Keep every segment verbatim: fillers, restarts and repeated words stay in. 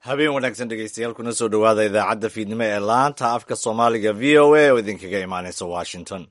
habeen wanaagsan dhegeystayaal kuna soo dhowaada idaacadda fiidnimo ee laanta afka soomaaliga v o a oo idinkaga imaaneysa washington.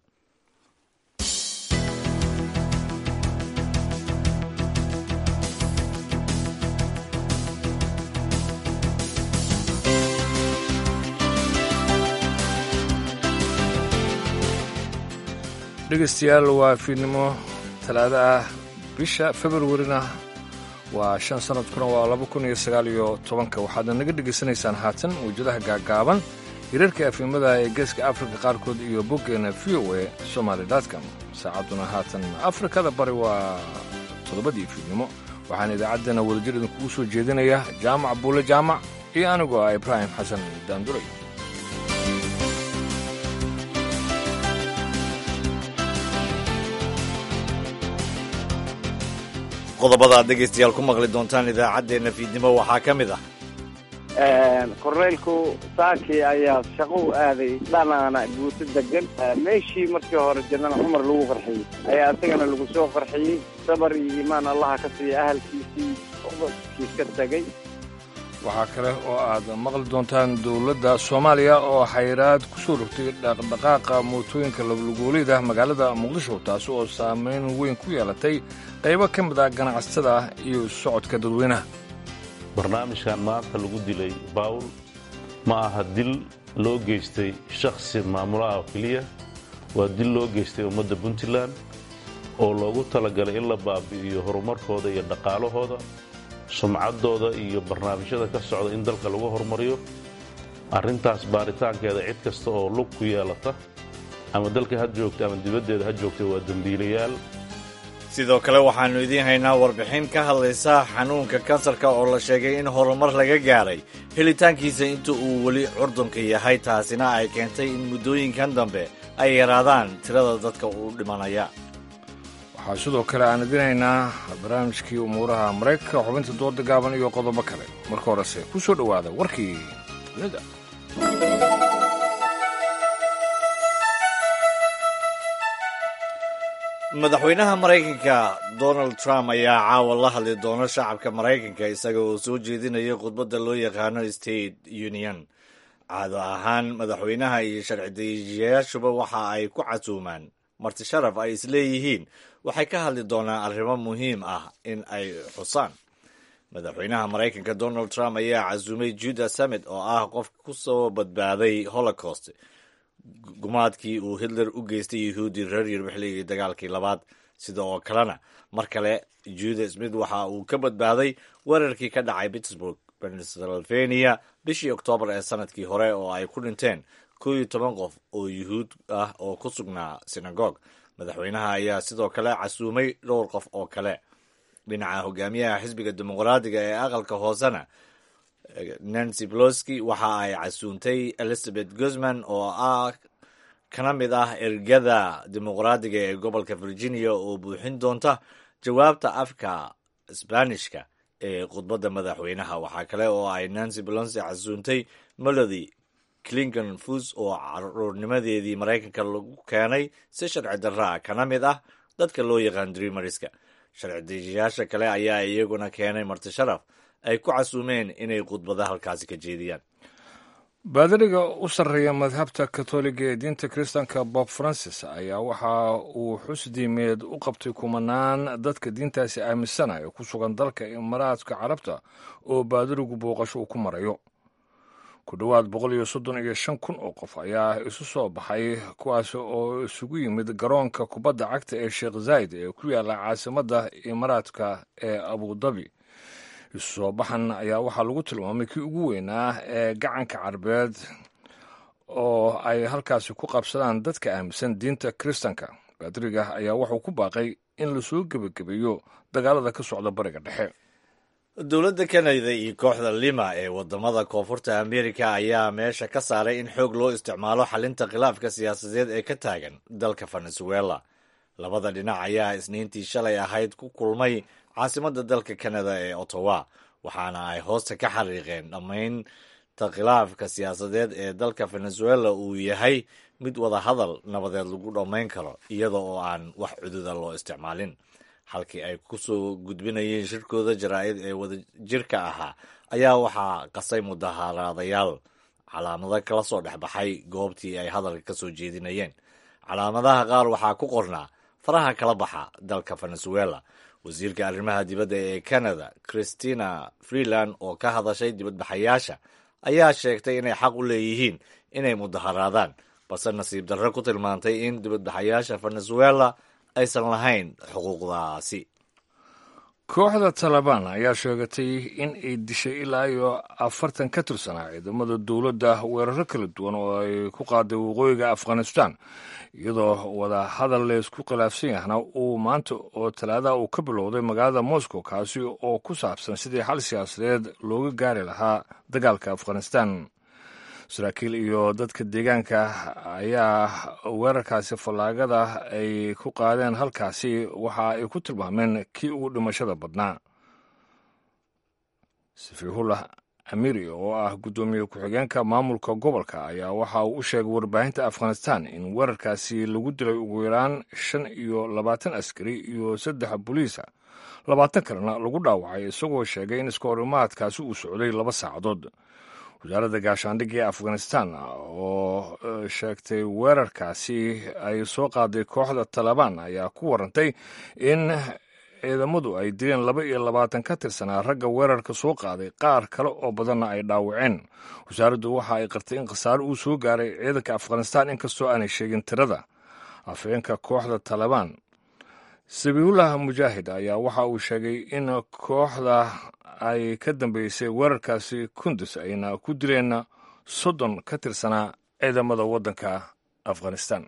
dhegeystayaal waa fiidnimo talaado ah bisha februarina waa shan sanadkuna waa laba kun iyo sagaal iyo tobanka waxaadna naga dhegaysanaysaan haatan mawjadaha gaagaaban hirarka afimada ee geeska afrika qaarkood iyo boggeena v o a somaali dotcom saacadduna haatan afrikada bari waa toddobadii fiidnimo waxaana idaacaddana wadajir idinkugu soo jeedinaya jaamac buule jaamac iyo anigoo ah ibraahim xasan daanduray. qodobada aad dhegaystayaal ku maqli doontaan idaacaddeenna fiidnimo waxaa ka mid ah korneylku saakii ayaa shaqo u aaday dhanaana guuto degan meeshii markii hore janal cumar lagu qarxiyey ayaa isagana lagu soo qarxiyey sabar iyo iimaan allaha ka siiya ahalkiisii ubadkiis ka tegey. waxaa kale oo aad maqli doontaan dowladda soomaaliya oo xayiraad ku soo rogtay dhaqdhaqaaqa mootooyinka lablugooleeda magaalada muqdisho taasi oo saameyn weyn ku yeelatay qaybo ka mid ah ganacsatada iyo socodka dadweynaha. barnaamijkan maanta lagu dilay bawl ma aha dil loo geystay shakhsi maamulaha oo keliya, waa dil loo geystay ummadda puntland oo loogu talagalay in la baabi'iyo horumarkooda iyo dhaqaalahooda, sumcaddooda iyo barnaamijyada ka socda in dalka lagu horumariyo. arrintaas baaritaankeeda cid kasta oo lug ku yeelata ama dalka ha joogta ama dibaddeeda ha joogta waa dembiilayaal. sidoo kale waxaannu idiin haynaa warbixin ka hadlaysa xanuunka kansarka oo la sheegay in horumar laga gaaray helitaankiisa inta uu weli curdunka yahay, taasina ay keentay in muddooyinkan dambe ay yaraadaan tirada dadka u dhimanaya. waxaa sidoo kale aan idinaynaa barnaamijkii umuuraha maraykanka, xubinta dooda gaaban iyo qodobo kale. marka horese ku soo dhowaada warkii dunida. madaxweynaha maraykanka donald trump ayaa caawa la hadli doona shacabka maraykanka isaga oo soo jeedinaya khudbadda loo yaqaano state union. caado ahaan madaxweynaha iyo sharci dejiyayaashuba waxa ay ku casuumaan marti sharaf ay isleeyihiin waxay ka hadli doonaan arrimo muhiim ah in ay xusaan. madaxweynaha maraykanka donald trump ayaa casuumay judah summit oo ah qof ku soo badbaaday holocaust, gumaadkii uu hitler u geystay yahuudi reer yurub xilligii dagaalkii labaad. sida oo kalena mar kale judah smith waxa uu ka badbaaday weerarkii ka dhacay pittsburgh pennsylvania bishii oktoobar ee sanadkii hore oo ay ku dhinteen kow iyo toban qof oo yuhuud ah oo ku sugnaa sinagog. madaxweynaha ayaa sidoo kale casuumay dhowr qof oo kale. dhinaca hogaamiyaha xisbiga dimuqraadiga ee aqalka hoosena nancy pelosi waxa ay casuuntay elizabeth guzman oo ah kana mid ah ergada dimuqraadiga ee gobolka virginia oo buuxin doonta jawaabta afka sbaanishka ee khudbadda madaxweynaha. waxaa kale oo ay nancy pelosi casuuntay melody clinton fus oo caruurnimadeedii maraykanka lagu keenay si sharci darra ah kana mid ah dadka loo yaqaan dreamerska. sharci dejiyaasha kale ayaa iyaguna keenay marti sharaf ay ku casuumeen inay khudbada halkaasi ka jeediyaan. baadariga u sarreeya madhabta katoliga ee diinta kiristaanka bob francis ayaa waxa uu xusdiimeed u qabtay kumanaan dadka diintaasi aaminsanaya ku sugan dalka imaaraadka carabta oo baadarigu booqasho uu ku marayo. ku dhowaad boqol iyo soddon iyo shan kun oo qof ayaa isu soo baxay kuwaas oo isugu yimid garoonka kubadda cagta ee sheekh zayd ee ku yaalla caasimadda imaaraadka ee abudabi. isu soo baxan ayaa waxaa lagu tilmaamay kii ugu weynaa ee gacanka carbeed oo ay halkaasi ku qabsadaan dadka aaminsan diinta kiristanka. baadriga ayaa wuxuu ku baaqay in lasoo gebagabeeyo dagaalada ka socda bariga dhexe. dowladda kanada iyo kooxda lima ee wadamada koonfurta amerika ayaa meesha ka saaray in xoog loo isticmaalo xalinta khilaafka siyaasadeed ee ka taagan dalka venezuela. labada dhinac ayaa isniintii shalay ahayd ku kulmay caasimadda dalka kanada ee ottawa, waxaana ay hoosta ka xariiqeen dhammaynta khilaafka siyaasadeed ee dalka venezuela uu yahay mid wada hadal nabadeed lagu dhammayn karo iyada oo aan wax cududa loo isticmaalin. halkii ay ku soo gudbinayeen shirkooda jaraa'id ee wadajirka ahaa ayaa waxaa qasay mudaharaadayaal calaamado kala soo dhexbaxay goobtii ay hadalka ka soo jeedinayeen. calaamadaha qaar waxaa ku qornaa faraha kala baxa dalka venezuela. wasiirka arrimaha dibadda ee canada christina freeland oo ka hadashay dibadbaxayaasha ayaa sheegtay inay xaq u leeyihiin inay mudaharaadaan, balse nasiib darro ku tilmaantay in dibadbaxayaasha venezuela aysan lahayn xuquuqdaasi. kooxda talabaan ayaa sheegatay in ay dishay ilaa iyo afartan ka tirsanaa ciidamada dowladda weeraro kala duwan oo ay ku qaaday waqooyiga afghanistan, iyadoo wada hadal laysku khilaafsan yahna uu maanta oo talaada uu ka bilowday magaalada moscow, kaasi oo ku saabsan sidii xal siyaasadeed looga gaari lahaa dagaalka afghanistan. saraakiil iyo dadka deegaanka ayaa weerarkaasi fallaagada ay ku qaadeen halkaasi waxa ay ku tilmaameen kii ugu dhimashada badnaa. safiihullah amiri oo ah guddoomiye ku-xigeenka maamulka gobolka ayaa waxa uu u sheegay warbaahinta afghanistan in weerarkaasi lagu dilay ugu yaraan shan iyo labaatan askari iyo saddex boliisa, labaatan kalena lagu dhaawacay, isagoo sheegay in iskahorimaadkaasi uu socday laba saacadood. wasaaradda gaashaandhigga ee afghanistan oo sheegtay weerarkaasi ay soo qaaday kooxda talabaan ayaa ku warantay in ciidamadu ay dileen laba iyo labaatan ka tirsanaa ragga weerarka soo qaaday, qaar kale oo badanna ay dhaawaceen. wasaaraddu waxa ay qartay in khasaare uu soo gaaray ciidanka afghanistan inkastoo aanay sheegin tirada. afhayeenka kooxda talabaan sabiihullah mujaahid ayaa waxa uu sheegay in kooxda ay ka dambeysay weerarkaasi kundus ayna ku dileen soddon ka tirsanaa ciidamada waddanka afghanistan.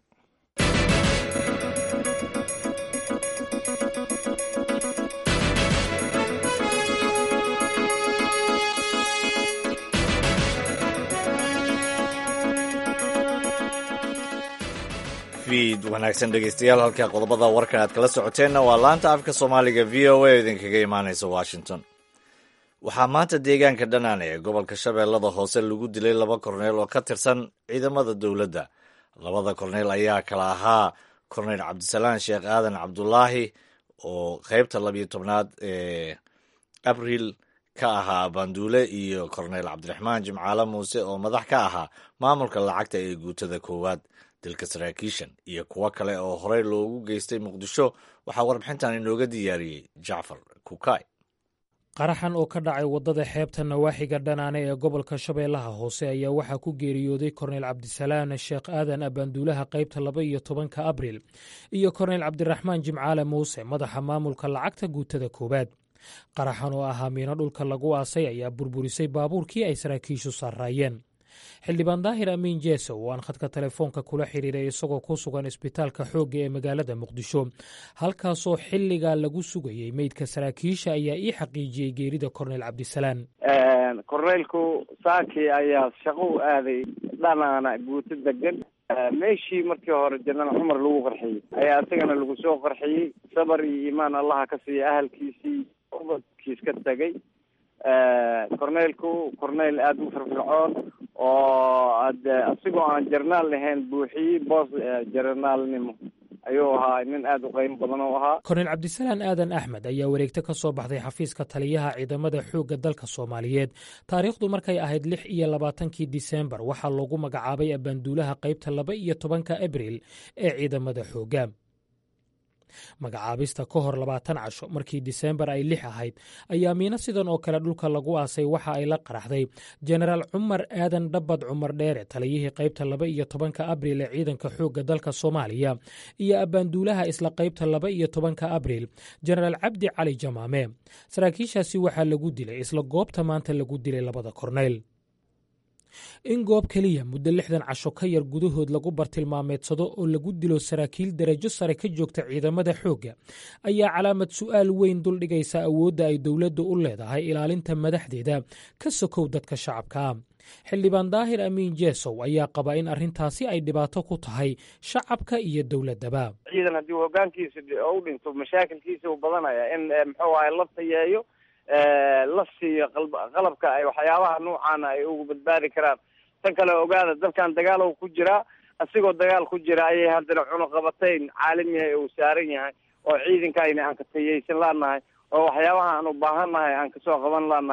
fiid wanaagsan dhegeystayaal, halka qodobada warkan aad kala socoteenna waa laanta afka soomaaliga v o a idinkaga imaanaysa washington. waxaa maanta deegaanka dhanaane ee gobolka shabeellada hoose lagu dilay laba korneyl oo ka tirsan ciidamada dowladda. labada korneyl ayaa kala ahaa korneyl cabdisalaan sheekh aadan cabdulaahi oo qaybta labiyo tobnaad ee abriil ka ahaa banduule, iyo korneyl cabdiraxmaan jimcaale muuse oo madax ka ahaa maamulka lacagta ee guutada koowaad. dilka saraakiishan iyo kuwo kale oo horey loogu geystay muqdisho waxaa warbixintan inooga diyaariyey jacfar kukay. qaraxan oo ka dhacay waddada xeebta nawaaxiga dhanaane ee gobolka shabeellaha hoose ayaa waxaa ku geeriyooday korneyl cabdisalaan sheekh aadan abaanduulaha qaybta laba iyo tobanka abriil iyo korneyl cabdiraxmaan jimcaale muuse madaxa maamulka lacagta guutada koowaad. qaraxan oo ahaa miino dhulka lagu aasay ayaa burburisay baabuurkii ay saraakiishu saaraayeen. xildhibaan daahir amiin jeeso oo aan khadka telefoonka kula xiriiray isagoo ku sugan isbitaalka xoogga ee magaalada muqdisho, halkaasoo xilligaa lagu sugayey meydka saraakiisha, ayaa ii xaqiijiyey geerida korneyl cabdisalaan. korneylku saakii ayaa shaqo u aaday dhanaana guuto degan. meeshii markii hore janana cumar lagu qarxiyey ayaa isagana lagu soo qarxiyey. sabar iyo iimaan allaha ka siiya ahalkiisii ubadkiis ka tagay. korneylku korneyl aada u firfircoon oo ad asigoo aan jarnaal lahayn buuxiyey boos jarnaalnimo ayuu ahaa. nin aada u qiimo badan oo ahaa. korneyl cabdisalaan aadan axmed ayaa wareegto ka soo baxday xafiiska taliyaha ciidamada xoogga dalka soomaaliyeed taariikhdu markay ahayd lix iyo labaatankii disembar waxaa loogu magacaabay abaanduulaha qaybta laba iyo tobanka abriil ee ciidamada xoogga. magacaabista ka hor labaatan casho markii disembar ay lix ahayd ayaa miino sidan oo kale dhulka lagu aasay waxa ay la qaraxday jenaraal cumar aadan dhabbad cumar dheere, taliyihii qaybta laba iyo tobanka abriil ee ciidanka xoogga dalka soomaaliya, iyo abaanduulaha isla qaybta laba iyo tobanka abriil jenaraal cabdi cali jamaame. saraakiishaasi waxaa lagu dilay isla goobta maanta lagu dilay labada korneyl. in goob keliya muddo lixdan casho ka yar gudahood lagu bartilmaameedsado oo lagu dilo saraakiil darajo sare ka joogta ciidamada xoogga ayaa calaamad su'aal weyn duldhigaysa awoodda ay dowladdu u leedahay ilaalinta madaxdeeda ka sokow dadka shacabka ah. xildhibaan daahir amiin jeesow ayaa qaba in arrintaasi ay dhibaato ku tahay shacabka iyo dowladdaba. ciidan haddii hoggaankiisa u dhinto mashaakilkiisa u badanaya in muxuu ahay la tayeeyo la siiyo qalabka ay waxyaabaha nuucaana ay ugu badbaadi karaan. tan kale ogaada dalkan dagaal ku jiraa, asigoo dagaal ku jira ayay haddana cunuqabatayn caalamiha uu saaran yahay oo ciidankayna aan ka tayeysan laanahay oo waxyaabaha aan u baahannahay aan kasoo qaban laanahay.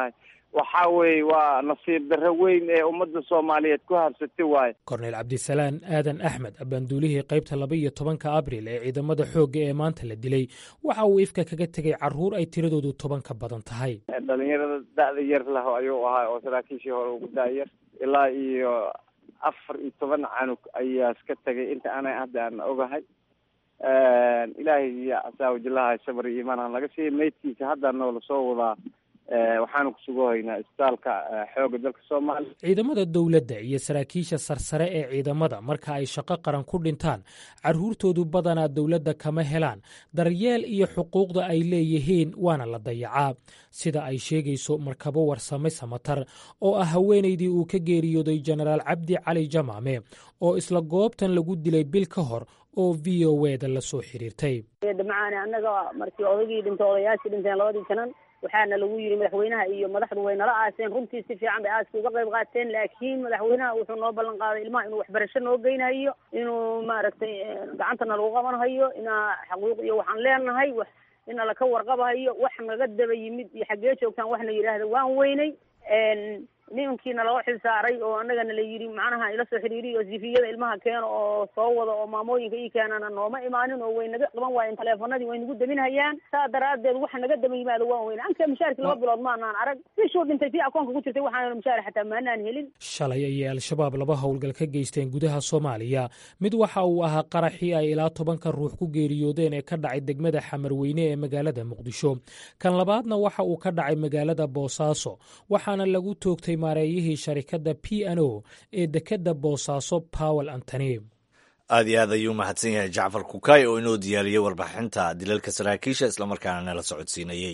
waxaa weeye waa nasiib darro weyn ee ummadda soomaaliyeed ku habsatay waaye. korneyl cabdisalaan aadan axmed abaanduulihii qaybta laba iyo tobanka abriil ee ciidamada xoogga ee maanta la dilay waxa uu ifka kaga tegay carruur ay tiradoodu toban ka badan tahay. dhalinyarada da'da yar lah ayuu ahaa oo saraakiishii hore ugu daayar ilaa iyo afar iyo toban canug ayaa iska tegay inta ana hadda aan ogahay. ilaahay iyo asaawajilaha sabr iyo iimaan aan laga siiyey. meydkiisa hadda noola soo wadaa waxaanu ku sugahaynaa isbitaalka xoogga dalka soomaaliya. ciidamada dowladda iyo saraakiisha sarsare ee ciidamada marka ay shaqo qaran ku dhintaan carruurtoodu badanaa dowladda kama helaan daryeel iyo xuquuqda ay leeyihiin waana la dayacaa sida ay sheegayso markabo warsame samatar oo ah haweenaydii uu ka geeriyooday jenaraal cabdi cali jamaame oo isla goobtan lagu dilay bil ka hor oo v o e da la soo xiriirtay. dhamacaane annaga markii odagii dhintay odayaashii dhinteen labadii janan waxaana lagu yidhi madaxweynaha iyo madaxdu way nala aaseen runtii si fiican bay aaska uga qayb qaateen laakiin madaxweynaha wuxuu noo ballan qaaday ilmaha inuu waxbarasho noo geynayo inuu maaragtay gacantana lagu qabanhayo inaa xaquuq iyo waxaan leenahay wax ina laka warqabahayo wax naga daba yimid iyo xaggee joogtaan waxna yidhaahda waan weynay nimankiina loo xil saaray oo annagana la yidhi macnaha ila soo xiriiriyo sifiyada ilmaha keeno oo soo wada oo maamooyinka ii keenana nooma imaanin oo way naga qaban waayeen taleefanadii way nagu daminhayaan saa daraaddeed waxa naga daba yimaada waan weyne anka mushaarkii laba bilood maanaan arag bishuu dhintay tii akoonka ku jirtay waxaan mushaar xataa maanaan helin. shalay ayay al-shabaab laba howlgal ka geysteen gudaha soomaaliya mid waxa uu ahaa qaraxii ay ilaa tobanka ruux ku geeriyoodeen ee ka dhacay degmada xamarweyne ee magaalada muqdisho. kan labaadna waxa uu ka dhacay magaalada boosaaso waxaana lagu toogtay maareeyihii sharikadda p n o ee dekadda boosaaso powel antony. aad iyo aad ayuu mahadsan yahay jacfar kukay oo inoo diyaariyey warbixinta dilalka saraakiisha islamarkaana nala socodsiinayey.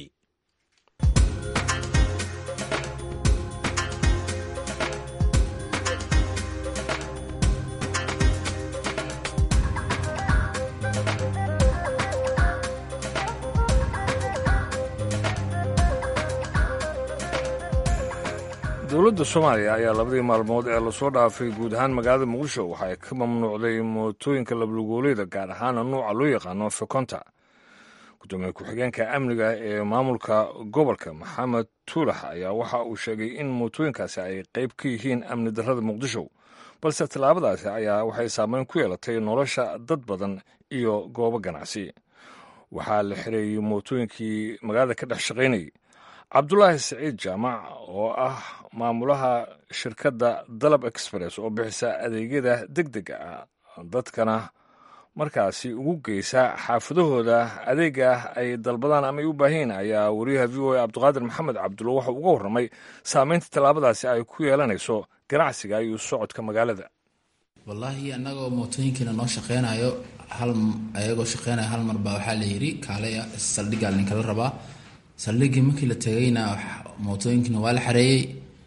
dowladda soomaaliya ayaa labadii maalmood ee lasoo dhaafay guud ahaan magaalada muqdisho waxa ay ka mamnuucday mootooyinka lablugoolayda gaar ahaana nuuca loo yaqaano fekonta. gudoomiye ku-xigeenka amniga ee maamulka gobolka maxamed tuulax ayaa waxa uu sheegay in mootooyinkaasi ay qayb ka yihiin amni darrada muqdisho balse tallaabadaasi ayaa waxay saameyn ku yeelatay nolosha dad badan iyo goobo ganacsi. waxaa la xireeyey mootooyinkii magaalada ka dhex shaqaynayay. cabdulaahi saciid jaamac oo ah maamulaha shirkadda dalab express oo bixisa adeegyada deg dega ah dadkana markaasi ugu geysa xaafadahooda adeega ay dalbadaan ama ay u baahiin ayaa wariyaha v o a cabdiqaadir maxamed cabdulla waxa uga warramay saameynta tallaabadaasi ay ku yeelanayso ganacsiga iyo socodka magaalada. wallaahi annagoo mootooyinkiina noo shaqeynayo hal ayagoo shaqeynaya hal mar baa waxaa la yidhi kaalaya saldhiggaa ninkala rabaa. saldhiggii markii la tegayna mootooyinkiina waa la xareeyey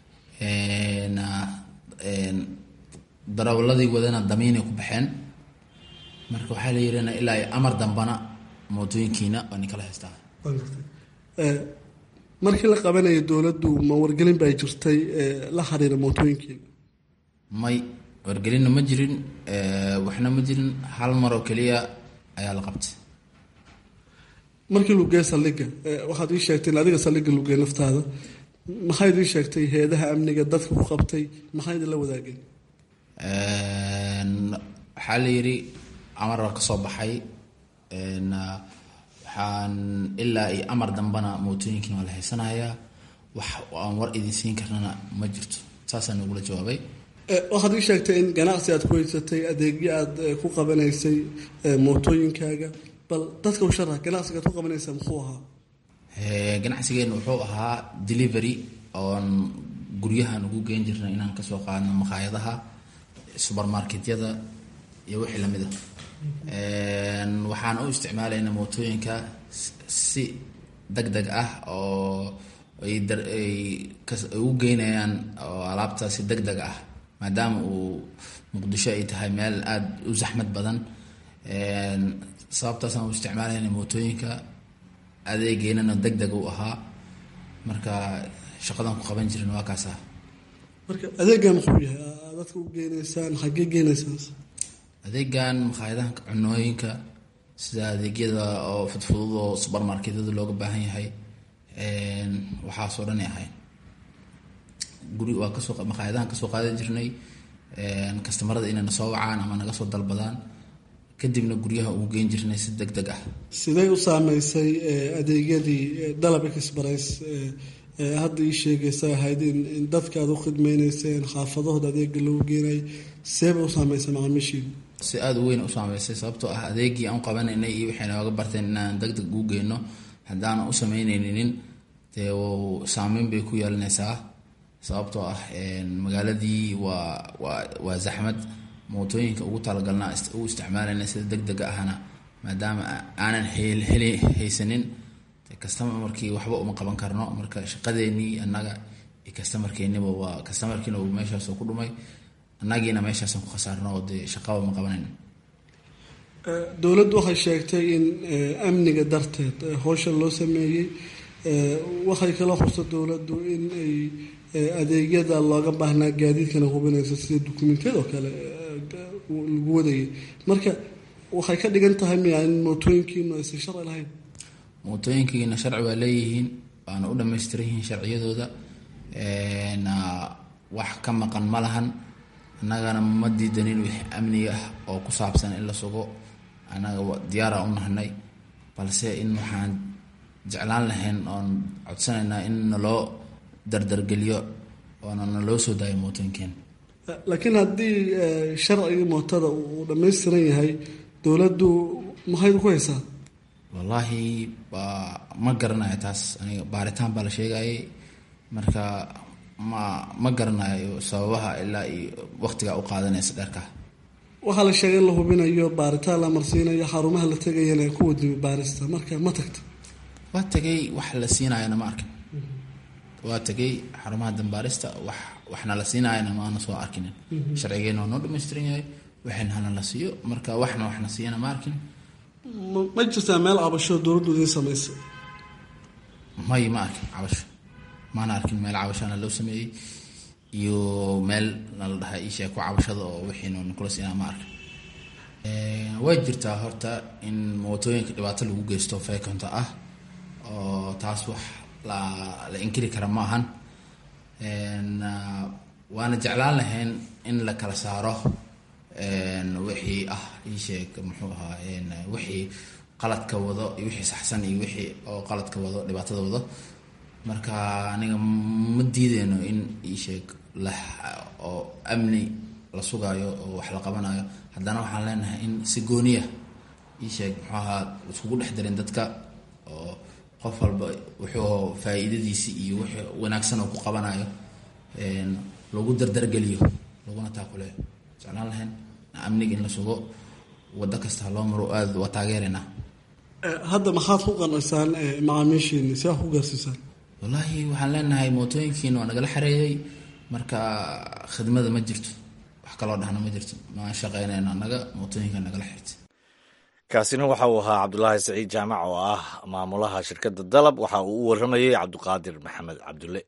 darawaladii wadana damiinay ku baxeen marka waxaa la yidhina ilaa amar dambana mootooyinkiina waa ninkala haystaa. markii la qabanayo dowladdu ma wargelin baa jirtay la xiriira mootooyinkiina? may wargelinna ma jirin waxna ma jirin hal mar oo keliya ayaa la qabtay. markii lugee saldhigga waxaad ii sheegtay in adiga saldhigga lugee naftaada maxayd ii sheegtay hay-adaha amniga dadka ku qabtay maxayd la wadaageen? waxaa la yidhi amar baa ka soo baxay waxaan ilaa iyo amar dambana mootooyinkiina waa la haysanayaa wax aan war idin siin karnana ma jirto saasaan nagula jawaabay. waxaad ii sheegtay in ganacsi aad ku haysatay adeegyo aad ku qabanaysay mootooyinkaaga bal dadka u sharax ganacsigaad ku qabanaysaa muxuu ahaa? ganacsigeena wuxuu ahaa delivery oon guryahan ugu geen jirnay inaan kasoo qaadno makhaayadaha supermarketyada iyo wixii lamid a. waxaan u isticmaalayna mootooyinka si deg deg ah oo ay ugu geynayaan oo alaabta si deg deg ah maadaama uu muqdisho ay tahay meel aada u zaxmad badan. sababtaasaan u isticmaalayna mootooyinka adeegeenana deg deg u ahaa marka shaqadan ku qaban jirin waa kaas ah. marka adeegan muxuu yahay dadka u geenaysaan xaggee geenaysaan? adeegan makhaayadaha cunooyinka sida adeegyada oo fudfudud oo supermarketyada looga baahan yahay waxaasoo dhan ay ahayn. guri waa kasoo maqaayadahan kasoo qaadan jirnay kastamarada inay na soo wacaan ama naga soo dalbadaan kadibna guryaha ugu geyn jirnay si deg deg ah. sidee u saameysay adeegyadii dalab express hadda ii sheegaysa ahayd in dadka aad u khidmaynayseen xaafadahooda adeega loogu geenay seeba u saameysay macaamiishiina? si aada u weyn u saameysay sababtoo ah adeegii aan u qabanaynay iyo waxay nooga barteen inaan deg deg ugu geyno haddaanan u samaynaynin dee saameyn bay ku yeelanaysaa sababtoo ah magaaladii waa waa waa zaxmad mootooyinka ugu talagalna u isticmaalayna sida deg dega ahna maadaama aanan heli haysanin customerkii waxba uma qaban karno marka shaqadeenii annaga iyo customerkeeniba waa customerkiina uu meeshaasoo ku dhumay annagiina meeshaasaan ku khasaarno oo dee shaqaba ma qabanayno. dowladdu waxay sheegtay in amniga darteed howshan loo sameeyey waxay kala xusta dowladdu in ay adeegyada looga baahnaa gaadiidkana hubinaysa sida dukumentiyada oo kale lagu wadayay marka waxay ka dhigan tahay miya in mootooyinkiinu aysan sharci lahayn? mootooyinkiina sharci waa leeyihiin waana u dhamaystiran yihiin sharciyadooda wax ka maqan ma lahan annagana ma diidanin wix amniga ah oo ku saabsan in la sugo annaga diyaara u nahnay balse in waxaan jeclaan lahayn oon codsanaynaa in naloo dardargeliyo oona naloo soo daayo mootooyinkeen. laakiin haddii sharcigii mootada uu dhammaystiran yahay dowladdu maxay ku haysaa? wallaahi waa ma garanayo taas aniga baaritaan baa la sheegayay marka ma ma garanayo sababaha ilaa iyo waqtiga u qaadanaysa dharka. waxaa la sheegay in la hubinayo baaritaan la marsiinayo xarumaha la tegayana ku wadi baarista marka ma tagta? waa tagay wax la siinayana ma arkin. waa tagay xarumaha dambaarista wax waxna la siinayana ma ana soo arkinin. sharcigeena waa noo dhamaystiran yahay waxayna hana la siiyo marka waxna waxna siiyana ma arkin. ma jirtaa meel cabasho dowladdu idiin samaysa? may ma arkin cabasho maana arkin meel cabashana loo sameeyey iyo meel nala dhahay ii sheeg ku cabashada oo wixiinu nikula siinaa ma arkin. way jirtaa horta in mootooyinka dhibaato lagu geysto feekonta ah oo taas wax la la inkiri kara ma ahan waana jeclaan lahayn in la kala saaro wixii ah ii sheeg muxuu ahaa wixii qaladka wado iyo wixii saxsan iyo wixii oo qaladka wado dhibaatada wado marka aniga ma diideyno in ii sheeg la oo amni la sugaayo oo wax la qabanayo haddana waxaan leenahay in si gooniya ii sheeg muxuu ahaa iskugu dhex darin dadka oo qof walba wuxuu faa'iidadiisi iyo wixii wanaagsan oo ku qabanayo lagu dardargeliyo laguna taakuleeyo jeclaan lahayn amniga in la sugo waddo kasta loo maro aada waa taageeraynaa. hadda maxaad ku qanacsaan macaamiishiini si aad ku gaarsiisaan? wallaahi waxaan leenahay mootooyinkiina waa nagala xareeyey marka khidmada ma jirto wax kaloo dhahna ma jirto maan shaqaynayna annaga mootooyinka nagala xirtay. kaasina waxa uu ahaa cabdulaahi saciid jaamac oo ah maamulaha shirkadda dalab waxa uu u waramayey cabdiqaadir maxamed cabdulle.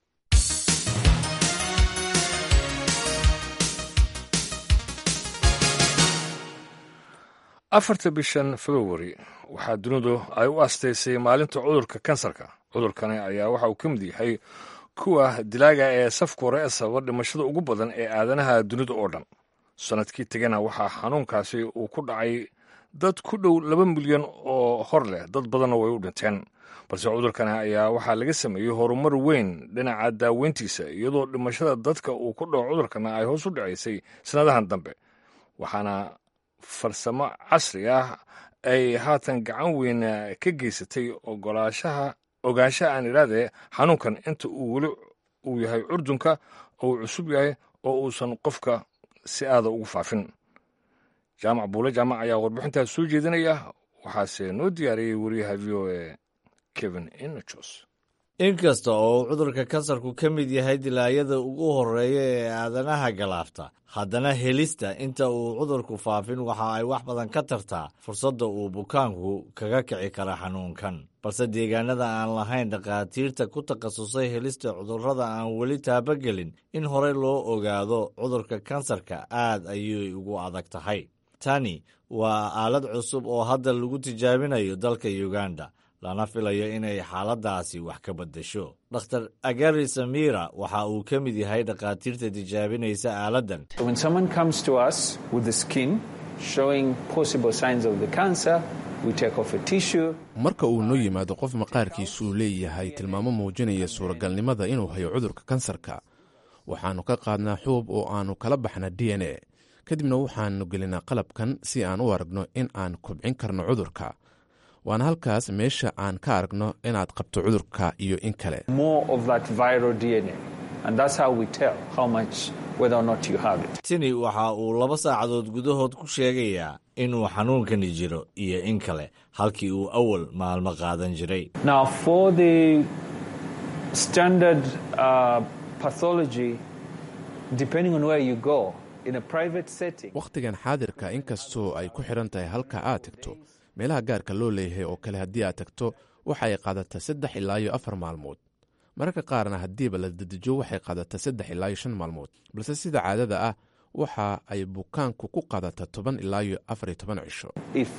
afarta bishan februari waxaa dunidu ay u asteysay maalinta cudurka kansarka. cudurkani ayaa waxa uu ka mid yahay kuwa dilaaga ee safka hore ee sababa dhimashada ugu badan ee aadanaha dunida oo dhan. sanadkii tegana waxaa xanuunkaasi uu ku dhacay dad ku dhow laba milyan oo hor leh, dad badanna way u dhinteen. balse cudurkani ayaa waxaa laga sameeyey horumar weyn dhinaca daaweyntiisa iyadoo dhimashada dadka uu ku dhaco cudurkana ay hoos u dhacaysay sannadahan dambe. waxaana farsamo casri ah ay haatan gacan weyn ka geysatay ogolaashaha ogaanshaha aan idhahdee xanuunkan inta uu weli uu yahay curdunka oo uu cusub yahay oo uusan qofka si aada ugu faafin. jaamac buule jaamac ayaa warbixintaas soo jeedinaya waxaase noo diyaariyey wariyaha v o a kevin inachos. inkasta oo uu cudurka kansarku ka mid yahay dilaayada ugu horeeya ee aadanaha galaafta, haddana helista inta uu cudurku faafin waxa ay wax badan ka tartaa fursadda uu bukaanku kaga kici kara xanuunkan. balse deegaanada aan lahayn dhakhaatiirta ku takhasusay helista cudurrada aan weli taabagelin in horey loo ogaado cudurka kansarka aad ayay ugu adag tahay. tani waa aalad cusub oo hadda lagu tijaabinayo dalka Uganda. lana filayo inay xaaladaasi wax ka beddesho. Dhakhtar Agari Samira waxa uu ka mid yahay dhakhaatiirta tijaabinaysa aaladdan. marka uu noo yimaado qof maqaarkiisuu leeyahay tilmaamo muujinaya suuragalnimada inuu hayo cudurka kansarka, waxaannu ka qaadnaa xuub oo aannu kala baxna d n a kadibna waxaannu gelinaa qalabkan si aan u aragno in aan kobcin karno cudurka. waana halkaas meesha aan ka aragno inaad qabto cudurka iyo in kale. tini waxa uu laba saacadood gudahood ku sheegayaa inuu xanuunkani jiro iyo in kale halkii uu awal maalmo qaadan jiray. wakhtigan xaadirka inkastoo ay ku xidhan tahay halka aad tagto, meelaha gaarka loo leeyahay oo kale haddii aad tagto waxa ay qaadataa saddex ilaa iyo afar maalmood. mararka qaarna haddiiba la dedejo waxay qaadataa saddex ilaa iyo shan maalmood, balse sida caadada ah waxa ay bukaanku ku qaadataa toban ilaa iyo afar iyo toban cisho.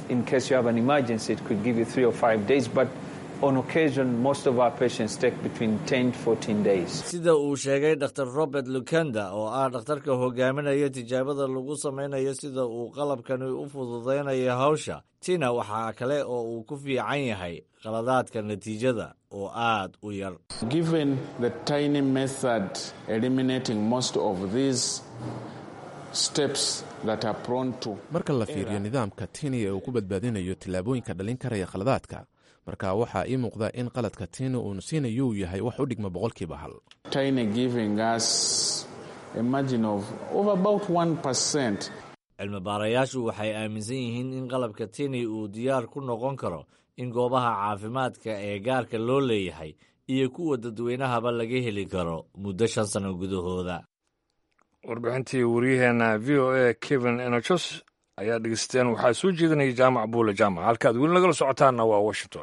sida uu sheegay Dr Robert Lukanda oo ah dhakhtarka hogaaminaya tijaabada lagu samaynayo sida uu qalabkani u fududaynayo hawsha, tina waxaa kale oo uu ku fiican yahay qaladaadka natiijada oo aad u yar. Given the tiny method eliminating most of these steps that are prone to marka la fiiriyo nidaamka tini ee uu ku badbaadinayo tillaabooyinka dhalin karaya qaladaadka, marka waxaa ii muuqda in qaladka tini uu siinayo yahay wax u dhigma boqolkiiba hal. Tiny giving us a margin of over about one percent. cilmi baarayaashu waxay aaminsan yihiin in qalabka tini uu diyaar ku noqon karo in goobaha caafimaadka ee gaarka loo leeyahay iyo kuwa dadweynahaba laga heli karo muddo shan sano gudahooda. warbixintii waryaheena v o a Kevin Enochos ayaa dhegeysteen. waxaa soo jeedinaya jaamac buule jaamac. halkaad weli nagala socotaanna waa Washington.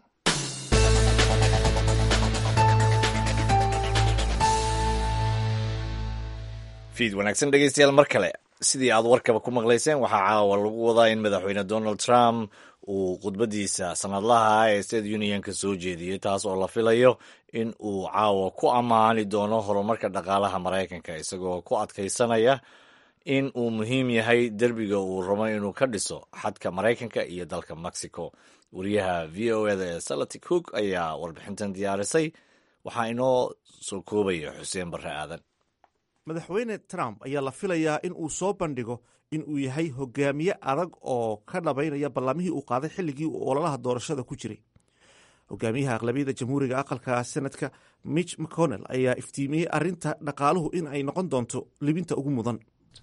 fiid wanaagsan dhegeystayaal mar kale. sidii aad warkaba ku maqlayseen waxaa caawa lagu wadaa in madaxweyne Donald Trump uu khudbadiisa sanadlaha ee State Unionka soo jeediyey, taas oo la filayo in uu caawa ku ammaani doono horumarka dhaqaalaha Maraykanka, isagoo ku adkaysanaya in uu muhiim yahay derbiga uu rabo inuu ka dhiso xadka Maraykanka iyo dalka Mexico. wariyaha v o a da ee Salatic Hook ayaa warbixintan diyaarisay. waxaa inoo soo koobaya Xuseen Barre Aadan. madaxweyne Trump ayaa la filayaa in uu soo bandhigo in uu yahay hogaamiye adag oo ka dhabaynaya ballamihii uu qaaday xilligii uu ololaha doorashada ku jiray. hogaamiyaha aqlabiyadda jamhuuriga aqalka senadka Mitch McConnell ayaa iftiimiyey arrinta dhaqaaluhu in ay noqon doonto libinta ugu mudan.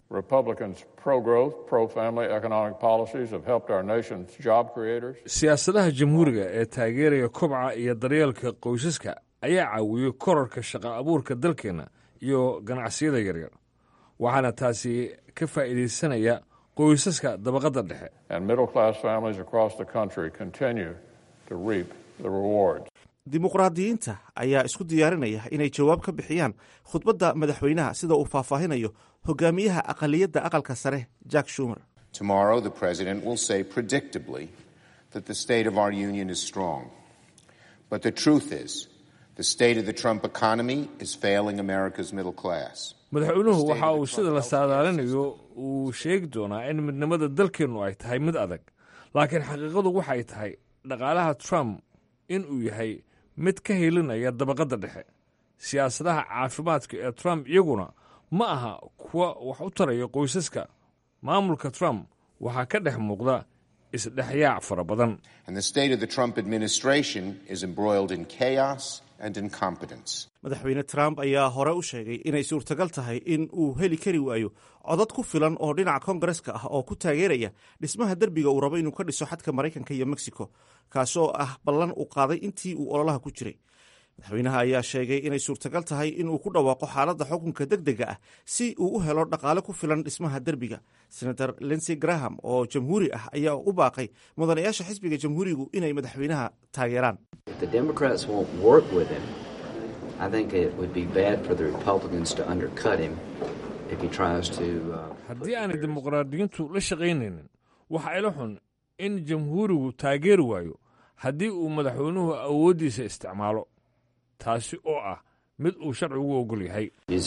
siyaasadaha jamhuuriga ee taageeraya kobca iyo daryeelka qoysaska ayaa caawiyey korarka shaqo abuurka dalkeenna iyo ganacsiyada yaryar, waxaana taasi ka faa'iidaysanaya qoysaska dabaqadda dhexe. dimuqraadiyiinta ayaa isku diyaarinaya inay jawaab ka bixiyaan khudbadda madaxweynaha sida uu faahfaahinayo hogaamiyaha aqaliyadda aqalka sare Jack Schumer. Tomorrow the president will say predictably that the state of our union is strong. But the truth is the state of the Trump economy is failing America's middle class. madaxweynuhu waxa uu sida la saadaalinayo uu sheegi doonaa in midnimada dalkeennu ay tahay mid adag, laakiin xaqiiqadu waxay tahay dhaqaalaha Trump in uu yahay mid ka helinaya dabaqadda dhexe. siyaasadaha caafimaadka ee Trump iyaguna ma aha kuwa wax u taraya qoysaska. maamulka Trump waxaa ka dhex muuqda isdhexyaac fara badan. And the state of the Trump administration is embroiled in chaos and incompetence. madaxweyne Trump ayaa hore u sheegay inay suurtagal tahay in uu heli kari waayo codad ku filan oo dhinaca Koongareeska ah oo ku taageeraya dhismaha derbiga uu rabo inuu ka dhiso xadka Maraykanka iyo Mexico, kaasoo ah ballan uu qaaday intii uu ololaha ku jiray. madaxweynaha ayaa sheegay inay suurtagal tahay inuu ku dhawaaqo xaaladda xukunka degdega ah si uu u helo dhaqaale ku filan dhismaha derbiga. senator Lindsey Graham oo jamhuuri ah ayaa u baaqay mudanayaasha xisbiga jamhuurigu inay madaxweynaha taageeraan. haddii aanay dimuqraadiyiintu la shaqaynaynin, waxa ila xun in jamhuurigu taageeri waayo haddii uu madaxweynuhu awooddiisa isticmaalo taasi oo ah mid uu sharcigu ogol yahay.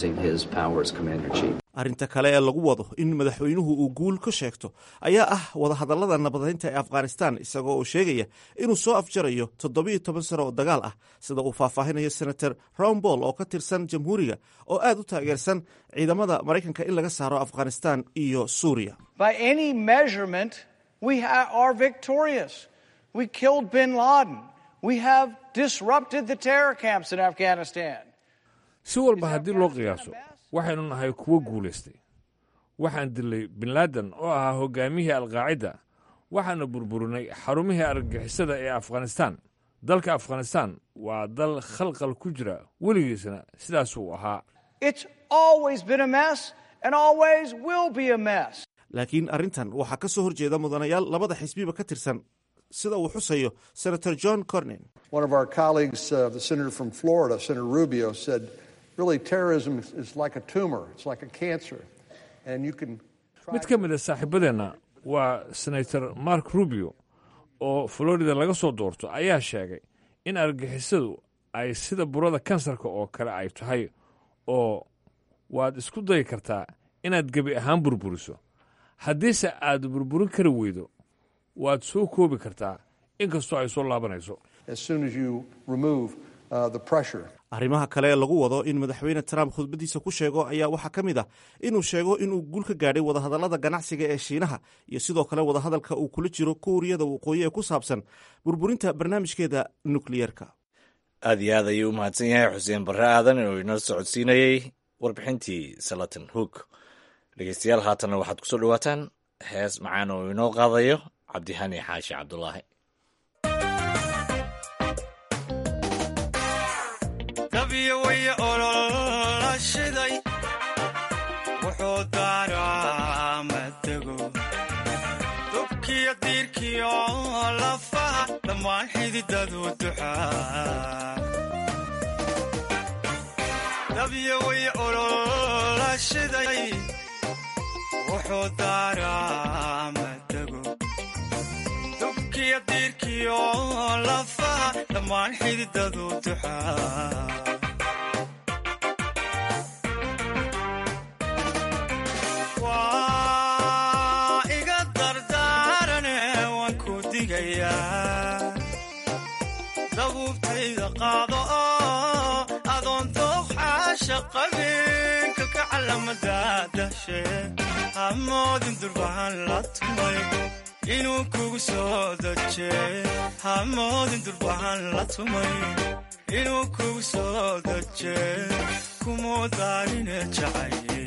arrinta kale ee lagu wado in madaxweynuhu uu guul ka sheegto ayaa ah wadahadallada nabadeynta ee afghanistan, isagoo uu sheegaya inuu soo afjarayo toddobiyo toban sano oo dagaal ah, sida uu faahfaahinayo senator Ron Paul oo ka tirsan jamhuuriga oo aad u taageersan ciidamada Maraykanka in laga saaro Afghanistan iyo Suuriya. By any measurement, we are victorious. We killed bin Laden. We have disrupted the terror camps in Afghanistan. si walba haddii loo qiyaaso waxaynu nahay kuwo guulaystay. waxaan dilay bin Laden oo ahaa hogaamiyihii alqaacida, waxaana burburinay xarumihii argagixisada ee Afghanistan. dalka Afghanistan waa dal khalqal ku jira, weligiisna sidaasuu ahaa. It's always been a mess and always will be a mess. laakiin arrintan waxaa ka soo horjeeda mudanayaal labada xisbiba ka tirsan, sida uu xusayo Senator John Cornyn. One of our colleagues, uh, the senator from Florida, Senator Rubio, said, really terrorism is, is like a tumor, it's like a cancer, and you can... mid ka mid a saaxiibadeenna waa Senator Mark Rubio oo Florida laga soo doorto ayaa sheegay in argagixisadu ay sida burada kansarka oo kale ay tahay, oo waad isku dayi kartaa inaad gebi ahaan burburiso. haddiise aad burburin kari weydo waad soo koobi kartaa inkastoo ay soo laabanayso. As soon as you remove uh, the pressure. arrimaha kale ee lagu wado in madaxweyne Trump khudbadiisa ku sheego ayaa waxaa ka mid ah inuu sheego inuu guul ka gaadhay wadahadallada ganacsiga ee Shiinaha iyo sidoo kale wadahadalka uu kula jiro Kuuriyada Waqooyi ee ku saabsan burburinta barnaamijkeeda nukliyeerka. aad iyo aad ayuu u mahadsan yahay Xuseen Barre Aadan oo inoo socodsiinayay warbixintii Salatin Hook. dhegeystayaal, haatanna waxaad ku soo dhawaataan hees macaan oo inoo qaadayo Cabdihani Xaashi Cabdulaahi. dabiyo way olol shiday wuxuu daaraa madago dubkiyo diirkiyo lafaha dhammaan xididadu duxaa. dabiyo way olol shiday wuxuu daaraa madago dubkiyo diirkiyo lafaha dhammaan xididadu duxaa. waa iga dardaarane waan ku digayaa dabuubtayda qaado oo adoon dooqxaasha qabin kalka calamada dashe hamoodin durbahan la tumay inuu kugu soo daje hamoodin durbahan la tumay inuu kugu soo daje kumuu daarine jacaye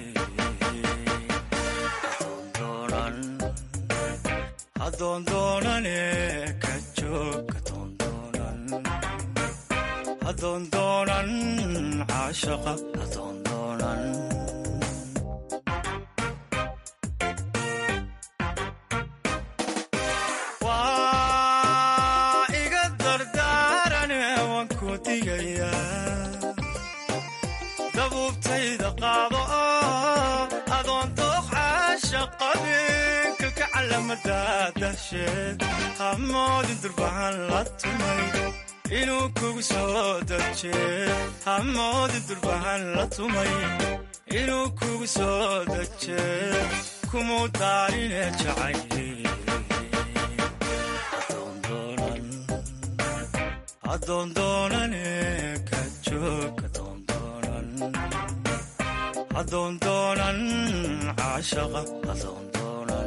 adoon doonane ka joog adoon doonan adoon doonan caashaqa adoon doonan. waa iga dardaarane waan ku digayaa dabuubtayda qaado oo adoon dooq caashaqabin kalka calamada dasheed hamoodin durbahan la tumay inuu kugu soo daje hamoodin durbahan la tumay inuu kugu soo daje kumuu daarine jacaye adoon doonane ka joog adoon doonan adoon doonan caashaqa adoon doonan.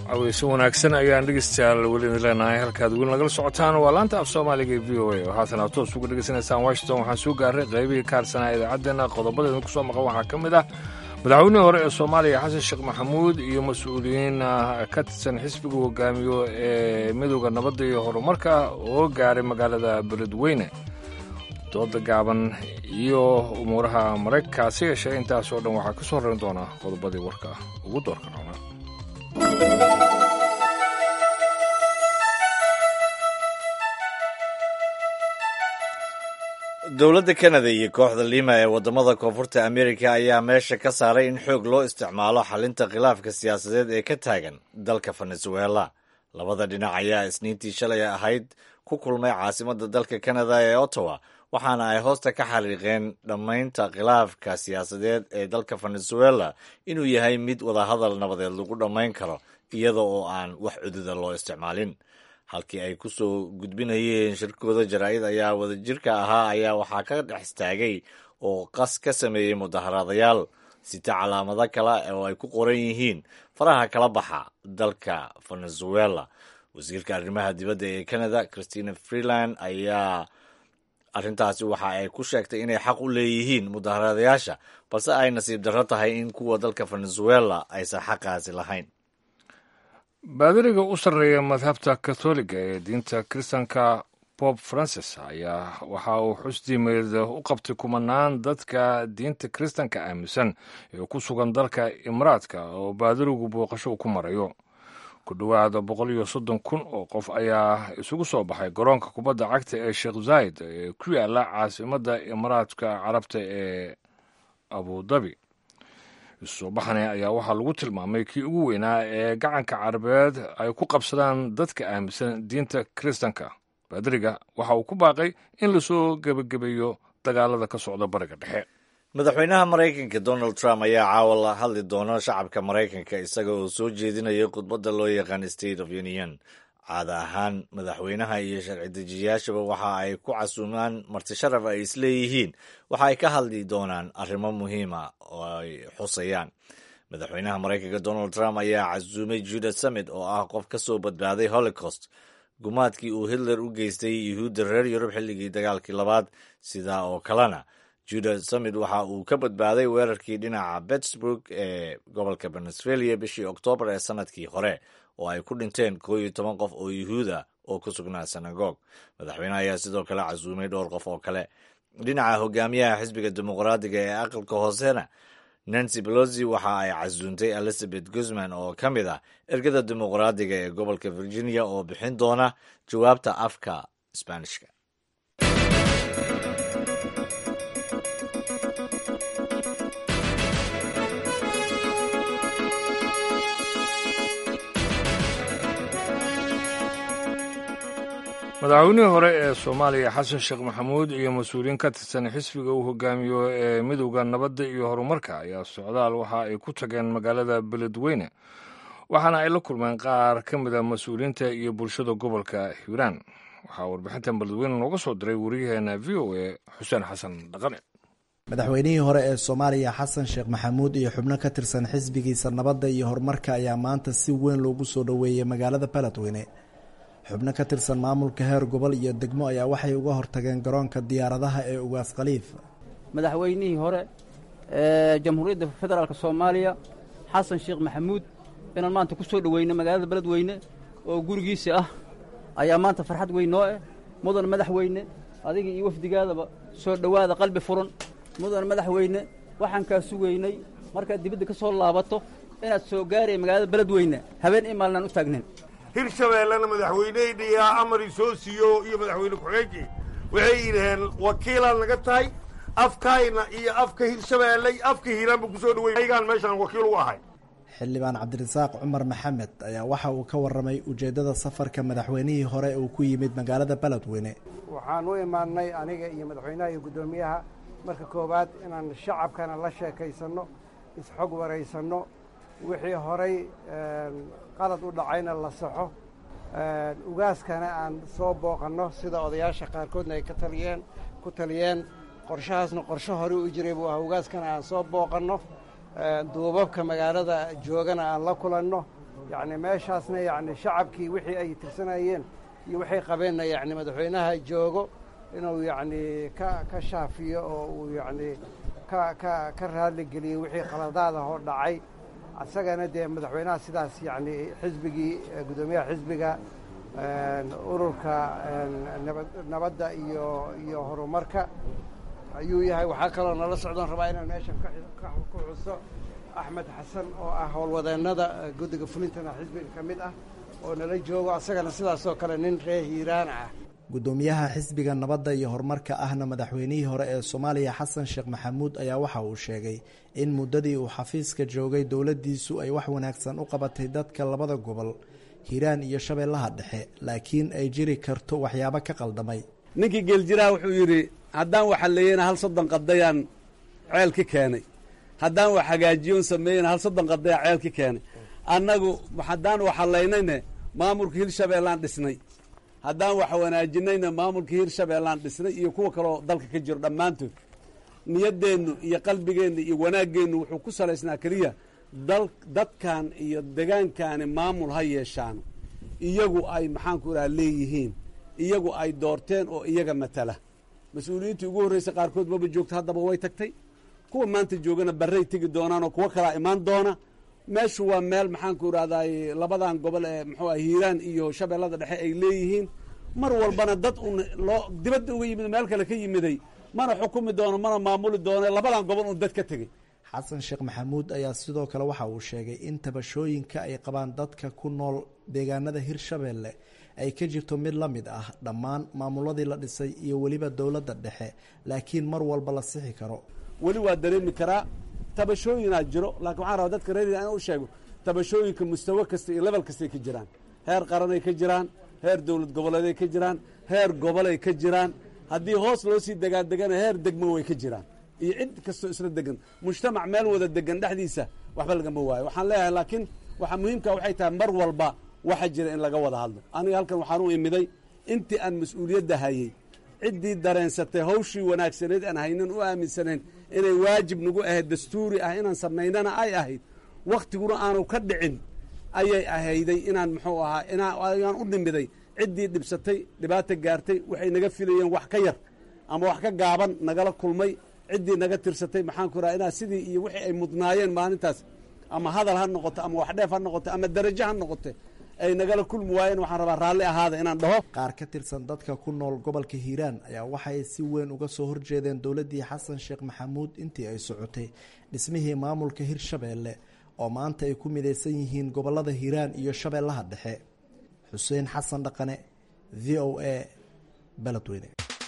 caweyso wanaagsan ayaan dhegeystayaal weli idin leenahay halkaad weli nagala socotaan waa laanta af soomaaliga ee v o a oo haatan aad toos uga dhegeysanaysaan washington waxaan soo gaaray qaybihii ka harsanaa idaacaddeenna qodobadeedna ku soo maqan waxaa ka mid ah madaxweynihii hore ee soomaaliya xasan sheekh maxamuud iyo mas-uuliyiin ka tirsan xisbiga hogaamiyo ee midowda nabadda iyo horumarka oo gaaray magaalada beledweyne dooda gaaban iyo umuuraha maraykanka si yeeshee intaas oo dhan waxaa ka soo horeyn doona qodobadii warka ugu doorka roona dowladda kanada iyo kooxda lima ee waddamada koonfurta amerika ayaa meesha ka saaray in xoog loo isticmaalo xalinta khilaafka siyaasadeed ee ka taagan dalka venezuela labada dhinac ayaa isniintii shalay ahayd ku kulmay caasimadda dalka kanada ee ottawa waxaana ay hoosta ka xariiqeen dhammaynta khilaafka siyaasadeed ee dalka venezuela inuu yahay mid wadahadal nabadeed lagu dhammayn karo iyada oo aan wax cududa loo isticmaalin halkii ay ku soo gudbinayeen shirkooda jaraa'id ayaa wadajirka ahaa ayaa waxaa ka dhex istaagay oo qas ka sameeyey mudaharaadayaal sita calaamado kale oo ay ku qoran yihiin faraha kala baxa dalka venezuela wasiirka arrimaha dibadda ee canada christina freeland ayaa arrintaasi waxa ay ku sheegtay inay xaq u leeyihiin mudaharaadayaasha balse ay nasiib darro tahay in kuwa dalka venezuela aysan xaqaasi lahayn baadiriga u sarreeya madhabta katoliga ee diinta kiristanka bob francis ayaa waxa uu xusdiimeed u qabtay kumanaan dadka diinta kiristanka aaminsan ee ku sugan dalka imaraadka oo baadirigu booqasho ku marayo ku dhowaada boqol iyo soddon kun oo qof ayaa isugu soo baxay garoonka kubadda cagta ee sheekh zayd ee ku yaala caasimadda imaraadka carabta ee abudabi isusoo baxane ayaa waxaa lagu tilmaamay kii ugu weynaa ee gacanka carabeed ay ku qabsadaan dadka aaminsan diinta kiristanka baadiriga waxa uu ku baaqay in lasoo gebagabeeyo dagaalada ka socda bariga dhexe madaxweynaha maraykanka donald trump ayaa caawa la hadli doona shacabka maraykanka isaga oo soo jeedinaya khudbadda loo yaqaan state of union caada ahaan madaxweynaha iyo sharci dejiyayaashaba waxa ay ku casuumaan marti sharaf ay isleeyihiin waxa ay ka hadli doonaan arrimo muhiima oo ay xusayaan madaxweynaha maraykanka donald trump ayaa casuumay judah summit oo ah qof ka soo badbaaday holocaust gumaadkii uu hitler u geystay yuhuudda reer yurub xilligii dagaalkii labaad sidaa oo kalena judah summit waxa uu ka badbaaday weerarkii dhinaca pittsburgh ee gobolka pennsylvania bishii oktoobar ee sanadkii hore oo ay ku dhinteen koo iyo toban qof oo yuhuuda oo ku sugnaa sinagog madaxweyneha ayaa sidoo kale casuumay dhowr qof oo kale dhinaca hogaamiyaha xisbiga dimuqraadiga ee aqalka hoosena nancy pelosi waxa ay casuuntay elizabeth guzman oo ka mid ah ergada dimuqraadiga ee gobolka virginia oo bixin doona jawaabta afka sbaanishka madaxweynihii hore ee soomaaliya xasan sheekh maxamuud iyo mas-uuliyiin ka tirsan xisbiga uu hogaamiyo ee midowda nabadda iyo horumarka ayaa socdaal waxa ay ku tageen magaalada beledweyne waxaana ay la kulmeen qaar ka mid a mas-uuliyiinta iyo bulshada gobolka hiiraan waxaa warbixintan beledweyne nooga soo diray wariyaheena v o a xuseen xasan dhaqane madaxweynihii hore ee soomaaliya xasan sheekh maxamuud iyo xubno ka tirsan xisbigiisa nabadda iyo horumarka ayaa maanta si weyn loogu soo dhoweeyey magaalada beledweyne xubno ka tirsan maamulka heer gobol iyo degmo ayaa waxay uga hortageen garoonka diyaaradaha ee ugaas khaliif madaxweynihii hore ee jamhuuriyadda federaalk soomaaliya xasan sheekh maxamuud inaan maanta ku soo dhoweyno magaalada beledweyne oo gurigiisa ah ayaa maanta farxad weyn noo eh mudan madaxweyne adiga iyo wafdigaadaba soo dhowaada qalbi furan mudan madaxweyne waxaan kaa sugaynay markaad dibadda ka soo laabato inaad soo gaaraya magaalada beledweyne habeen i maalnaan u taagnayn hirshabeellena madaxweyneydhiyaa amari soo siiyo iyo madaxweyne ku-xigeenkii waxay yidhaheen wakiilaad naga tahay afkayna iyo afka hirshabeelley afka hiiraanba ku soo dhawey aygaan meeshaan wakiil u ahay xildhibaan cabdirasaaq cumar maxamed ayaa waxa uu ka warramay ujeeddada safarka madaxweynihii hore uu ku yimid magaalada beledweyne waxaan u imaannay aniga iyo madaxweynaha iyo guddoomiyaha marka koowaad inaan shacabkana la sheekaysanno isxog waraysanno wixii horay qalad u dhacayna la saxo ugaaskana aan soo booqanno sida odayaasha qaarkoodna ay ka taliyeen ku taliyeen qorshahaasna qorsho hore u jiray buu ah ugaaskana aan soo booqanno duubabka magaalada joogana aan la kulanno yacni meeshaasna yacni shacabkii wixii ay tirsanayeen iyo waxay qabeenna yacni madaxweynaha joogo inuu yacni ka ka shaafiyo oo uu yacni ka ka ka raadli geliyo wixii qaladaada hoo dhacay asagana dee madaxweynaha sidaas yacni xisbigii guddoomiyaha xisbiga ururka nabadda iyo iyo horumarka ayuu yahay. waxaa kaloo nala socdoon rabaa inaan meeshan ku xuso axmed xasan oo ah howlwadeennada guddiga fulintana xisbiga ka mid ah oo nala joogo asagana sidaasoo kale nin reer hiiraan ah. guddoomiyaha xisbiga nabadda iyo horumarka ahna madaxweynihii hore ee soomaaliya xasan sheekh maxamuud ayaa waxa uu sheegay in muddadii uu xafiiska joogay dowladdiisu ay wax wanaagsan u qabatay dadka labada gobol hiiraan iyo shabeellaha dhexe laakiin ay jiri karto waxyaabo ka qaldamay. ninkii geeljiraha wuxuu yidhi haddaan wax halleeyena hal soddon qadayaan ceel ka keenay, haddaan wax hagaajiyoon sameeyena hal soddon qadayaan ceel ka keenay. annagu haddaan wax hallaynayne maamulka hirshabeellaan dhisnay, haddaan wax wanaajinayna maamulka hirshabeellaan dhisnay iyo kuwa kaloo dalka ka jiro dhammaantood. niyaddeennu iyo qalbigeennu iyo wanaaggeennu wuxuu ku salaysnaa keliya dal dadkan iyo degaankaani maamul ha yeeshaan, iyagu ay maxaanku idhaha leeyihiin, iyagu ay doorteen oo iyaga matala. mas-uuliyiintii ugu horreysay qaarkood maba joogto, haddaba way tagtay. kuwa maanta joogana barray tegi doonaan oo kuwo kalaa imaan doona. meeshu waa meel maxaanku idhahdaay labadan gobol ee muxuu ah hiiraan iyo shabeellada dhexe ay leeyihiin. mar walbana dad un loo dibadda uga yimid meel kale ka yimiday mana xukumi doono mana maamuli doono labadan gobol un dad ka tegey. xasan sheekh maxamuud ayaa sidoo kale waxa uu sheegay in tabashooyinka ay qabaan dadka ku nool deegaanada hirshabeelle ay ka jirto mid la mid ah dhammaan maamuladii la dhisay iyo weliba dowladda dhexe, laakiin mar walba la sixi karo. weli waa dareemi karaa tabashooyinaa jiro, laakiin waxaan rabaa dadka reer in u sheego tabashooyinka mustawo kasta iyo level kastay ka jiraan. heer qaranay ka jiraan, heer dowlad goboleeday ka jiraan, heer gobolay ka jiraan. haddii hoos loo sii degaandegana heer degmo way ka jiraan iyo cid kastoo isla degan. mujtamac meel wada degan dhexdiisa waxba lagama waayo. waxaan leeyahay laakiin waxaa muhiimka waxay tahay mar walba waxa jira in laga wada hadlo. aniga halkan waxaan u imiday intii aan mas-uuliyadda hayey ciddii dareensatay hawshii wanaagsaneed aan haynan u aaminsanayn inay waajib nagu ahayd dastuuri ah inaan samaynana ay ahayd wakhtiguna aanu ka dhicin ayay ahayday inaan muxuu ahaa inaan u dhimiday ciddii dhibsatay dhibaata gaartay waxay naga filayeen wax ka yar ama wax ka gaaban nagala kulmay. ciddii naga tirsatay maxaanku raha inaa sidii iyo wixii ay mudnaayeen maalintaas ama hadal ha noqoto ama wax dheef ha noqoto ama darajo ha noqote ay nagala kulmi waayeen. waxaan rabaa raalli ahaada inaan dhaho. qaar ka tirsan dadka ku nool gobolka hiiraan ayaa waxay si weyn uga soo horjeedeen dowladdii xasan sheekh maxamuud intii ay socotay dhismihii maamulka hirshabeelle oo maanta ay ku midaysan yihiin gobollada hiiraan iyo shabeellaha dhexe. xuseen xasan dhaqane, v o a, beledweyne.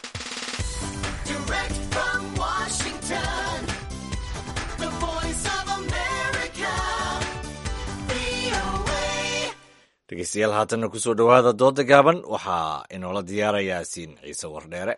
dhegeystayaal haatanna kusoo dhowaada dooda gaaban waxaa inoola diyaaraya yaasiin ciise wardheere.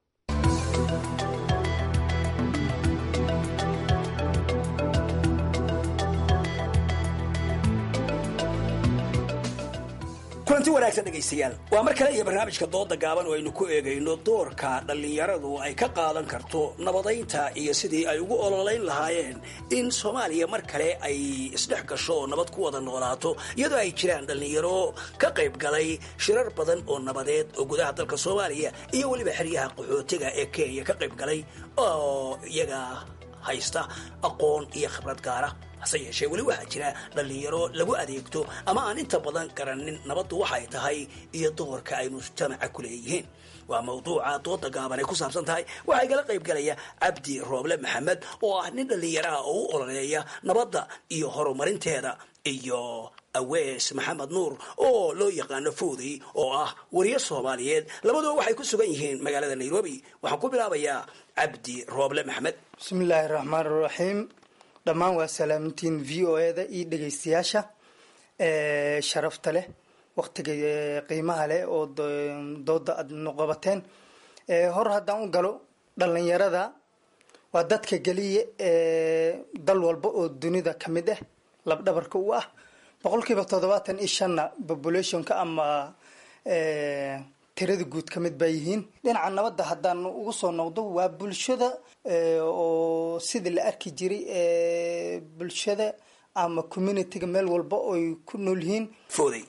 kulanti wanaagsan dhegaystayaal, waa mar kale iyo barnaamijka dooda gaaban oo aynu ku eegayno doorka dhallinyaradu ay ka qaadan karto nabadaynta iyo sidii ay ugu ololayn lahaayeen in soomaaliya mar kale ay isdhex gasho oo nabad ku wada noolaato, iyadoo ay jiraan dhallinyaro ka qayb galay shirar badan oo nabadeed oo gudaha dalka soomaaliya iyo weliba xeryaha qaxootiga ee kenya ka qayb galay oo iyaga haysta aqoon iyo khibrad gaara. hase yeeshee weli waxaa jira dhallinyaro lagu adeegto ama aan inta badan garanin nabaddu waxay tahay iyo doorka ay mujtamaca ku leeyihiin. waa mawduuca dooda gaaban ay ku saabsan tahay. waxaa igala qayb galaya cabdi rooble maxamed oo ah nin dhallinyaraha oo u ololeeya nabadda iyo horumarinteeda, iyo awees maxamed nuur oo loo yaqaano foodey oo ah wariye soomaaliyeed. labaduba waxay ku sugan yihiin magaalada nairobi. waxaan ku bilaabayaa cabdi rooble maxamed. bismillaahi raxmaan raxiim. dhammaan waa salaamintiin v o eda iyo dhegaystayaasha sharafta leh, waktiga qiimaha leh oo dooda aad noqobateen. hor haddaan u galo, dhallinyarada waa dadka geliya dal walba oo dunida ka mid ah, labdhabarka u ah. boqolkiiba toddobaatan iyo shanna populationka ama tirada guud ka mid baa yihiin. dhinaca nabadda haddaan ugu soo noqdo, waa bulshada oo sidii la arki jiray bulshada ama communityga meel walba oy ku nool yihiin fooday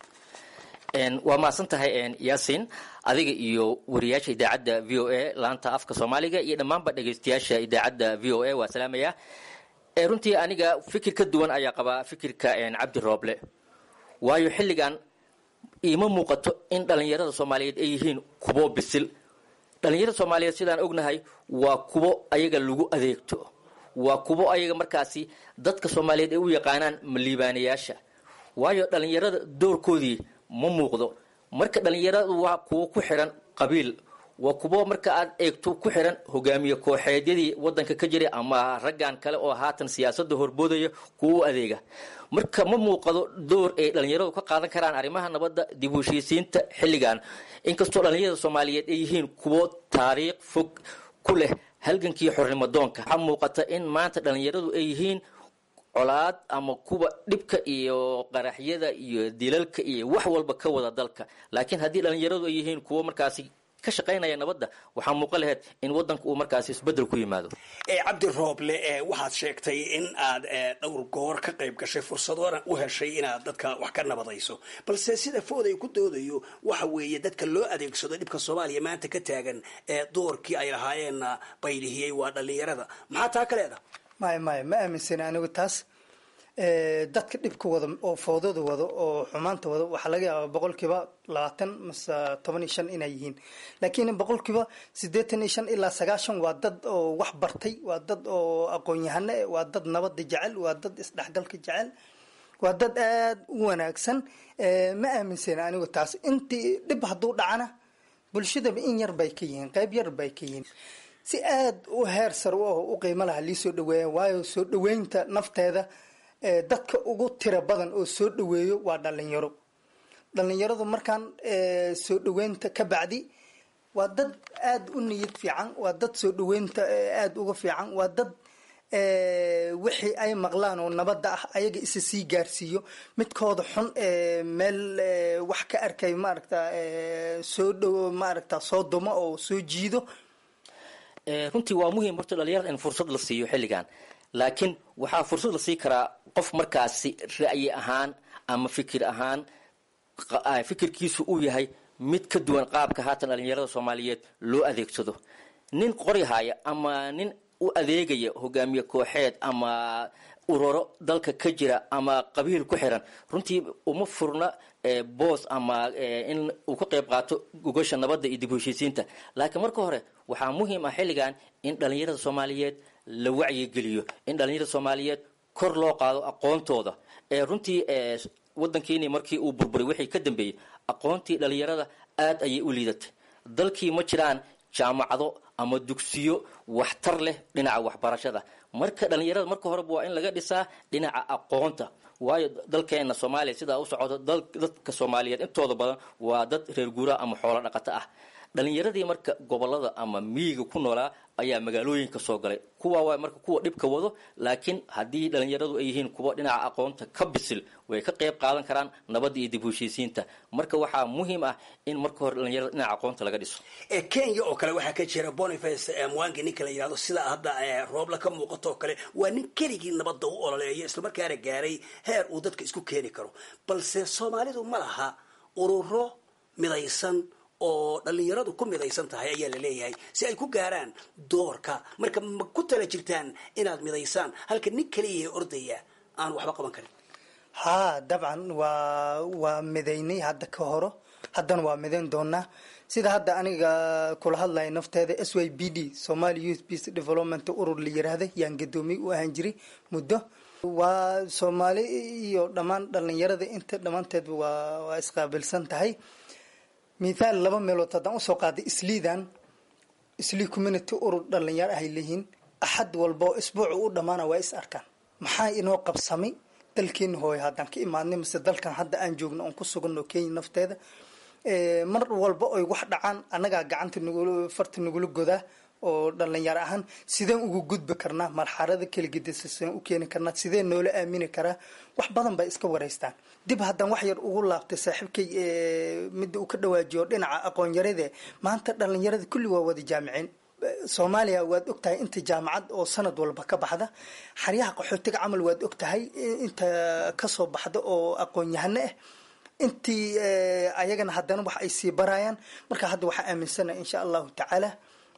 waa mahadsan tahay yaasin adiga iyo wariyaasha idaacadda v o a laanta afka soomaaliga iyo dhammaanba dhegaystayaasha idaacadda v o a waa salaamaya runtii aniga fikir ka duwan ayaa qabaa fikirka cabdi rooble waayo xilligan iima muuqato in dhallinyarada soomaaliyeed ay yihiin kuwo bisil dhallinyarada soomaaliyeed sidaan ognahay waa kuwo ayaga lagu adeegto waa kuwo ayaga markaasi dadka soomaaliyeed ay u yaqaanaan maliibaanayaasha waayo dhallinyarada doorkoodii ma muuqdo marka dhallinyaradu waa kuwo ku xiran qabiil waa kuwo marka aad eegto ku xiran hogaamiye kooxeedyadii wadanka ka jiray ama raggan kale oo haatan siyaasadda horboodaya kuwo u adeega marka ma muuqado door ay dhallinyaradu ka qaadan karaan arrimaha nabadda dib u heshiisiinta xilligan inkastoo dhallinyarada soomaaliyeed ay yihiin kuwo taariikh fog ku leh halgankii xornimo doonka waxaa muuqata in maanta dhallinyaradu ay yihiin colaad ama kuwa dhibka iyo qaraxyada iyo dilalka iyo wax walba ka wada dalka laakiin haddii dhallinyaradu ay yihiin kuwo markaasi ka shaqaynaya nabadda waxaa muuqan lahayd in wadanka uu markaasi isbedel ku yimaado cabdi rooble waxaad sheegtay in aad dhowr goor ka qayb gashay fursadoona u heshay inaad dadka wax ka nabadayso balse sida fooday ku doodayo waxa weeye dadka loo adeegsado dhibka soomaaliya maanta ka taagan doorkii ay lahaayeenna baylihiyey waa dhallinyarada maxaa taa ka leedaha maya maya ma aaminsana anigu taas dadka dhibka wada oo foodada wado oo xumaanta wado waxaa laga yaabaa boqolkiiba labaatan mase toban iyo shan inay yihiin laakiin boqolkiiba siddeetan iyo shan ilaa sagaashan waa dad oo wax bartay waa dad oo aqoon-yahano eh waa dad nabada jecel waa dad isdhexgalka jecel waa dad aada u wanaagsan ma aaminsana anigu taas intii dhib hadduu dhacana bulshadaba in yar bay ka yihiin qayb yar bay ka yihiin si aada u heer sar u ah u qiimo laha lii soo dhaweeya waayo soo dhaweynta nafteeda dadka ugu tira badan oo soo dhaweeyo waa dhalinyaro dhalinyaradu markaan soo dhaweynta ka bacdi waa dad aada u niyad fiican waa dad soo dhaweynta aada uga fiican waa dad wixii ay maqlaan oo nabadda ah ayaga isa sii gaarsiiyo midkooda xun meel wax ka arkay maaragta soo dhow maaragta soo dumo oo soo jiido runtii waa muhiim horta dhalinyarada in fursad la siiyo xilligan laakiin waxaa fursad la sii karaa qof markaasi ra'yi ahaan ama fikir ahaan fikirkiisu uu yahay mid ka duwan qaabka haatan dhalinyarada soomaaliyeed loo adeegsado nin qoryahaya ama nin u adeegaya hogaamiye kooxeed ama ururo dalka ka jira ama qabiil ku xiran runtii uma furna boos ama in uu ka qayb qaato gogasha nabadda iyo dib u heshiisiinta laakiin marka hore waxaa muhiim ah xilligan in dhalinyarada soomaaliyeed la wacyigeliyo in dhalinyarada soomaaliyeed kor loo qaado aqoontooda runtii wadankiini markii uu burburay wixii ka dambeeyey aqoontii dhalinyarada aad ayay u liidatay dalkii ma jiraan jaamacado ama dugsiyo waxtar leh dhinaca waxbarashada marka dhalinyarada marka horeba waa in laga dhisaa dhinaca aqoonta waayo dalkeena soomaaliya sidaa u socoto dadka soomaaliyeed intooda badan waa dad reer guuraa ama xoolo dhaqato ah dhalinyaradii marka gobolada ama miyiga ku noolaa ayaa magaalooyinka soo galay kuwa waa marka kuwa dhibka wado laakiin haddii dhalinyaradu ay yihiin kuwa dhinaca aqoonta ka bisil way ka qayb qaadan karaan nabadda iyo dib u heshiisiinta marka waxaa muhiim ah in marka hore dhalinyarada dhinaca aqoonta laga dhiso kenya oo kale waxaa ka jira boniface mwangi ninka la yidhahdo sida hadda roobla ka muuqato oo kale waa nin keligii nabadda u ololeeya islamarkaana gaaray heer uu dadka isku keeni karo balse soomaalidu ma laha ururo midaysan oo dhalinyaradu ku midaysan tahay ayaa la leeyahay si ay ku gaaraan doorka marka ma ku tala jirtaan inaad midaysaan halka nin kaliya ordaya aan waxba qaban karin haa dabcan waa waa midaynay hadda ka horo haddana waa midayn doonaa sida hadda aniga kula hadlaya nafteeda s y b d Somali Youth Peace Development urur la yiraahdo yaan gadoomiye u ahaan jiray muddo waa Soomaali iyo dhammaan dhalinyarada inta dhamaanteed waa waa isqaabilsan tahay mithaal laba meelood haddaan usoo qaaday isliidan islii community urur dhalinyaro ahay leeyihiin axad walba oo isbuucu u dhammaana waa is arkaan maxaa inoo qabsamay dalkeena hooyo haddaan ka imaadnay mise dalkan hadda aan joogno oon ku suganno kenya nafteeda mar walba oy wax dhacaan annagaa gacanta nugul farta nagula godaa oo dhalinyaro ahaan sideen ugu gudbi karnaa marxalada kala gedisa sideen u keeni karnaa sideen noola aamini karaa wax badan bay iska wareystaan dib haddaan wax yar ugu laabtay saaxiibkay midda uu ka dhawaajiyo dhinaca aqoon yarade maanta dhalinyarada kulli waa wada jaamiciin soomaaliya waad ogtahay inta jaamacad oo sanad walba ka baxda, xaryaha qaxootiga camal waad ogtahay inta kasoo baxda oo aqoon-yahano ah, intii ayagana haddana wax ay sii barayaan. marka hadda waxaa aaminsana insha allahu tacaala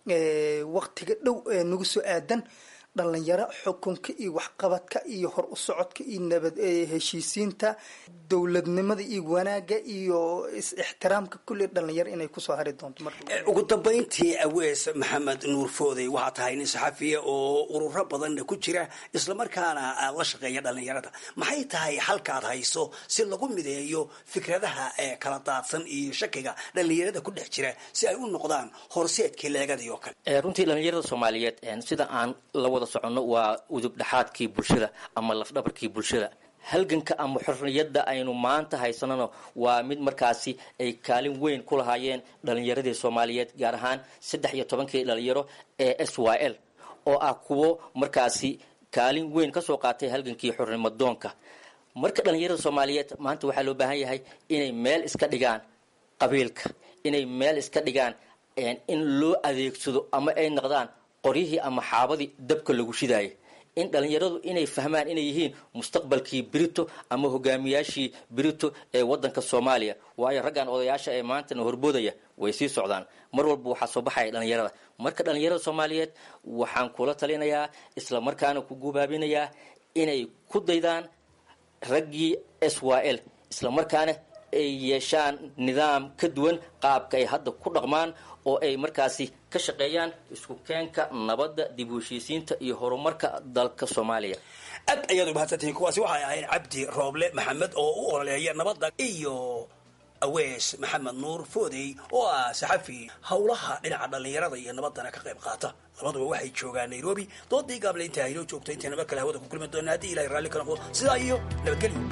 waqtiga dhow nagu soo aadan dhalinyaro xukunka iyo waxqabadka iyo hor u socodka iyo nabad heshiisiinta dowladnimada iyo wanaaga iyo is-ixtiraamka kulli dhalinyaro inay kusoo hari doonto. ugu dambayntii Awees Maxamed Nuur Foodey waxaa tahay nin saxafiya oo ururo badan ku jira islamarkaana aad la shaqeeya dhalinyarada, maxay tahay halkaad hayso si lagu mideeyo fikradaha ee kala daadsan iyo shakiga dhalinyarada ku dhex jira si ay u noqdaan horseedkii leegadii oo kale? runtii dhalinyarada Soomaaliyeed sida aan la wada socono waa udub dhaxaadkii bulshada ama lafdhabarkii bulshada. halganka ama xorriyadda aynu maanta haysanano waa mid markaasi ay kaalin weyn ku lahaayeen dhalinyaradii Soomaaliyeed, gaar ahaan saddex iyo tobankii dhalinyaro ee S Y L oo ah kuwo markaasi kaalin weyn ka soo qaatay halgankii xornimo-doonka. marka dhalinyarada Soomaaliyeed maanta waxaa loo baahan yahay inay meel iska dhigaan qabiilka, inay meel iska dhigaan in loo adeegsado ama ay noqdaan qoryihii ama xaabadii dabka lagu shidaayay. in dhalinyaradu inay fahmaan inay yihiin mustaqbalkii Brito ama hogaamiyaashii Brito ee wadanka Soomaaliya, waayo raggan odayaasha ee maanta horboodaya way sii socdaan. mar walba waxaa soo baxaya dhalinyarada. marka dhalinyarada Soomaaliyeed waxaan kula talinayaa isla markaana ku gubaabinayaa inay ku daydaan raggii S Y L, isla markaana ay yeeshaan nidaam ka duwan qaabka ay hadda ku dhaqmaan oo ay markaasi ka shaqeeyaan isku keenka nabadda, dib u heshiisiinta iyo horumarka dalka Soomaaliya. aad ayaad u mahadsantihiin. kuwaasi waxay ahayd Cabdi Rooble Maxamed oo u ololeeya nabadda iyo Awees Maxamed Nuur Foodey oo ah saxafi howlaha dhinaca dhalinyarada iyo nabaddana ka qayb qaata. labaduba waxay joogaan Nairobi. doodii gaable inta ay joogto inta mar kale hawada ku kulmi doonaa haddii Ilaahay raalli ka noqdo. sidaa iyo nabadgelyo.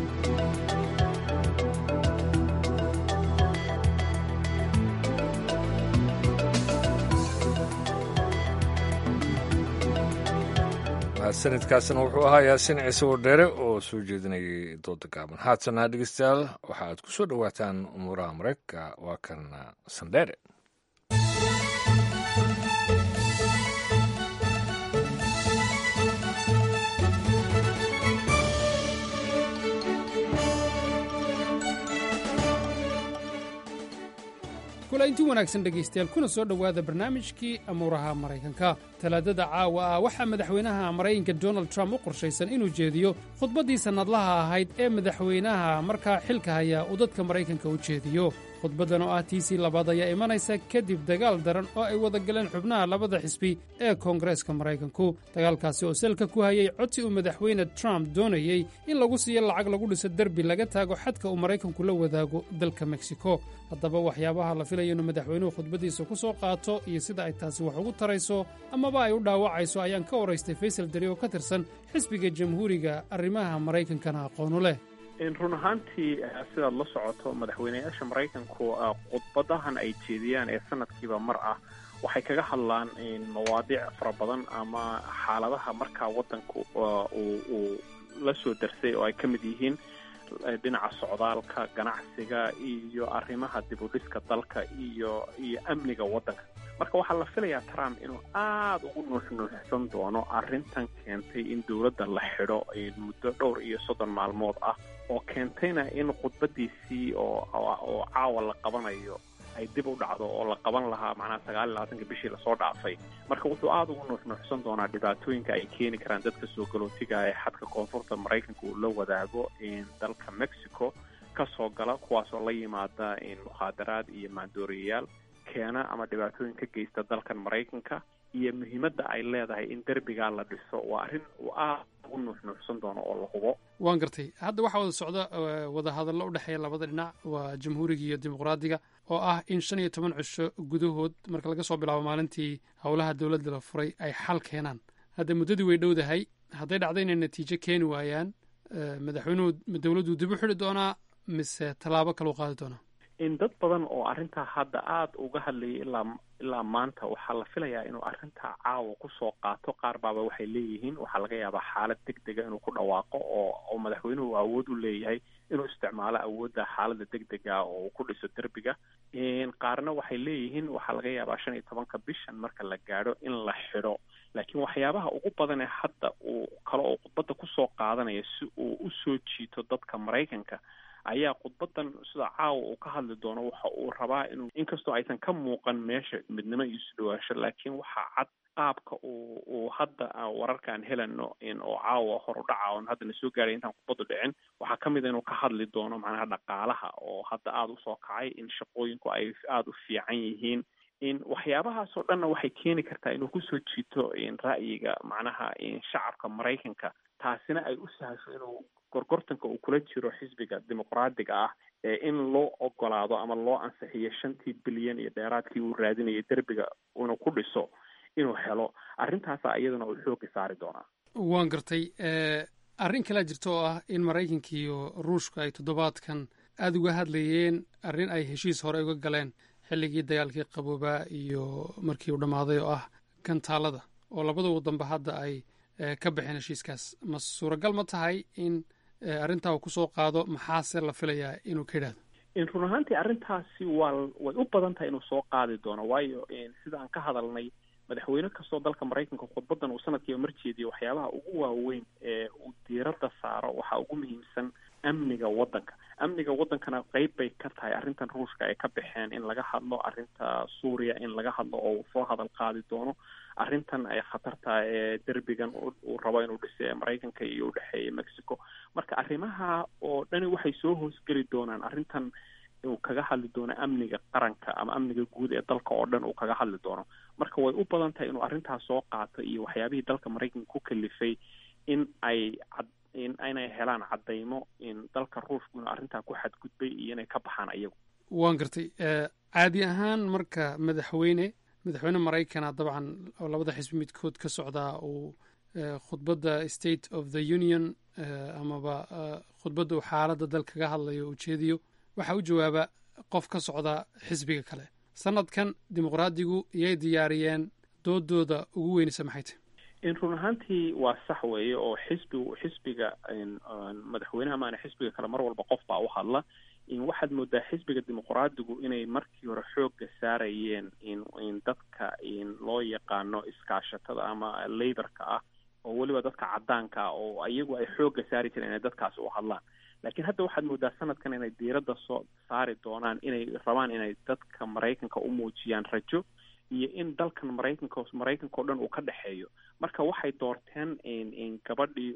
sanadkaasna wuxuu ahaa Yaasin Ciise Wardheere oo soo jeedinayay dooda gaaban. haatana dhegeystayaal waxa aad ku soo dhawaataan umuuraha Mareykanka. waa kan Sandheere. kulaynti wanaagsan dhegaystayaal, kuna soo dhowaada barnaamijkii amuuraha Maraykanka. talaadada caawa ah waxaa madaxweynaha Maraykanka Donald Trump u qorshaysan inuu jeediyo khudbaddii sannadlaha ahayd ee madaxweynaha markaa xilka haya uu dadka Maraykanka u jeediyo. khudbaddan oo ah tiisii labaad ayaa imanaysa kadib dagaal daran oo ay wada galeen xubnaha labada xisbi ee koongareeska Maraykanku. dagaalkaasi oo salka ku hayay codsi uu madaxweyne Trump doonayey in lagu siiyo lacag lagu dhiso derbi laga taago xadka uu Maraykanku la wadaago dalka Mexico. haddaba waxyaabaha la filayo inuu madaxweynuhu khudbaddiisa ku soo qaato iyo sida ay taasi wax ugu tarayso amaba ay u dhaawacayso ayaan ka waraystay Faysal Dari oo ka tirsan xisbiga jamhuuriga arrimaha Maraykankana aqoon u leh. run ahaantii sidaad la socoto madaxweynayaasha Maraykanku khudbadahan ay jeediyaan ee sanadkiiba mar ah waxay kaga hadlaan mawaadiic fara badan ama xaaladaha markaa wadanku uu la soo darsay oo ay ka mid yihiin dhinaca socdaalka, ganacsiga iyo arrimaha dib u dhiska dalka iyo iyo amniga wadanka. marka waxaa la filayaa Trump inuu aad ugu nuuxnuuxsan doono arrintan keentay in dowladda la xidho muddo dhowr iyo soddon maalmood ah oo keentayna in khudbadiisii oo oo caawa la qabanayo ay dib u dhacdo oo la qaban lahaa macnaha sagaal iyo labaatanka bishii lasoo dhaafay. marka wuxuu aad ugu nuuxnuuxsan doonaa dhibaatooyinka ay keeni karaan dadka soo galootiga ee xadka koonfurta Maraykanka uu la wadaago dalka Mexico ka soo gala, kuwaasoo la yimaada mukhaadaraad iyo maandooriyayaal keena ama dhibaatooyin ka geysta dalkan Maraykanka, iyo muhiimadda ay leedahay in derbigaa la dhiso. waa arrin uu aad ugu nuuxnuuxsan doono oo la hubo. waan gartay. hadda waxaa wada socda wada hadallo u dhexeeya labada dhinac, waa jamhuuriga iyo dimuqraadiga, oo ah in shan iyo toban cisho gudahood marka laga soo bilaabo maalintii howlaha dowladda la furay ay xal keenaan. hadda muddadii way dhowdahay. hadday dhacdo inay natiijo keeni waayaan, madaxweynuhu dowladdu dib u xidhi doonaa mise tallaabo kale u qaadi doonaa? in dad badan oo arrintaa hadda aada uga hadlayay ilaa ilaa maanta waxaa la filayaa inuu arrintaa caawa kusoo qaato. qaar baaba waxay leeyihiin waxaa laga yaabaa xaalad degdega inuu ku dhawaaqo oo oo madaxweynuhu awood u leeyahay inuu isticmaalo awoodda xaaladda degdega oo uu ku dhiso derbiga. qaarna waxay leeyihiin waxaa laga yaabaa shan iyo tobanka bishan marka la gaadho in la xidho. laakiin waxyaabaha ugu badan ee hadda uu kale oo khudbadda kusoo qaadanaya si uu usoo jiito dadka Maraykanka ayaa khudbadan sida caawa uu ka hadli doono waxa uu rabaa inuu inkastoo aysan ka muuqan meesha midnimo iyo isdhawaasho laakiin waxaa cad qaabka uu uu hadda wararkaan helano in oo caawa hor u dhaca oon hadda na soo gaaray intaan khudbadu dhicin waxaa ka mid a inuu ka hadli doono macnaha dhaqaalaha oo hadda aada usoo kacay in shaqooyinku ay aada u fiican yihiin in waxyaabahaas oo dhanna waxay keeni kartaa inuu kusoo jiito in ra'yiga macnaha in shacabka Maraykanka taasina ay u sahasho inuu gorgortanka uu kula jiro xisbiga dimuqraadiga ah ee in loo ogolaado ama loo ansixiyo shantii bilyan iyo dheeraadkii uu raadinayay derbiga inuu ku dhiso inuu helo. arrintaasa iyaduna uu xooga saari doonaa. waan gartay arrin kalaa jirta oo ah in Maraykanka iyo Ruushka ay toddobaadkan aada uga hadlayeen arrin ay heshiis hore uga galeen xilligii dagaalkii qaboobaa iyo markii uu dhammaaday oo ah gantaalada oo labada wadanba hadda ay ka baxeen heshiiskaas. ma suuragal ma tahay in arrintaa uu kusoo qaado maxaase la filayaa inuu ka yidhaahdo? in run ahaantii arrintaasi waa way u badan tahay inuu soo qaadi doono waayo sida aan ka hadalnay madaxweyne kastoo dalka Maraykanka khudbadan uu sanadkiiba marjeediyo waxyaabaha ugu waaweyn ee uu diiradda saaro waxaa ugu muhiimsan amniga waddanka. amniga waddankana qayb bay ka tahay arrintan Ruushka ay ka baxeen in laga hadlo arrinta Suuriya in laga hadlo oo uu soo hadal qaadi doono arrintan ay khatarta ee derbigan uu rabo inuu dhisay ee Maraykanka iyo u dhexeeya Mexico. marka arrimaha oo dhani waxay soo hoosgeli doonaan arrintan uu kaga hadli doono amniga qaranka ama amniga guud ee dalka oo dhan uu kaga hadli doono. marka way u badan tahay inuu arrintaas soo qaato iyo waxyaabihii dalka Maraykanka ku kalifay in ay in aynay helaan caddaymo in dalka Ruushku inuu arrintaa ku xadgudbay iyo inay ka baxaan ayagu. waan gartay caadi ahaan marka madaxweyne madaxweyne Maraykana dabcan oo labada xisbi midkood ka socdaa uu khudbadda State of the Union amaba khudbadda uu xaaladda dalka kaga hadlayo ujeediyo waxaa u jawaaba qof ka socda xisbiga kale. sanadkan dimuqraadigu iyay diyaariyeen doodooda ugu weynaysa maxay tahay? in run ahaantii waa sax weeye oo xisbi xisbiga madaxweynaha maana xisbiga kale mar walba qof baa u hadla. in waxaad moodaa xisbiga dimuqraadigu inay markii hore xoogga saarayeen in in dadka in loo yaqaano iskaashatada ama laborka ah oo weliba dadka caddaanka ah oo iyagu ay xoogga saari jireen inay dadkaasi u hadlaan. laakiin hadda waxaad moodaa sanadkan inay diiradda soo saari doonaan inay rabaan inay dadka Maraykanka u muujiyaan rajo iyo in dalkan Maraykanka Maraykanka oo dhan uu ka dhexeeyo. marka waxay doorteen in in gabadhii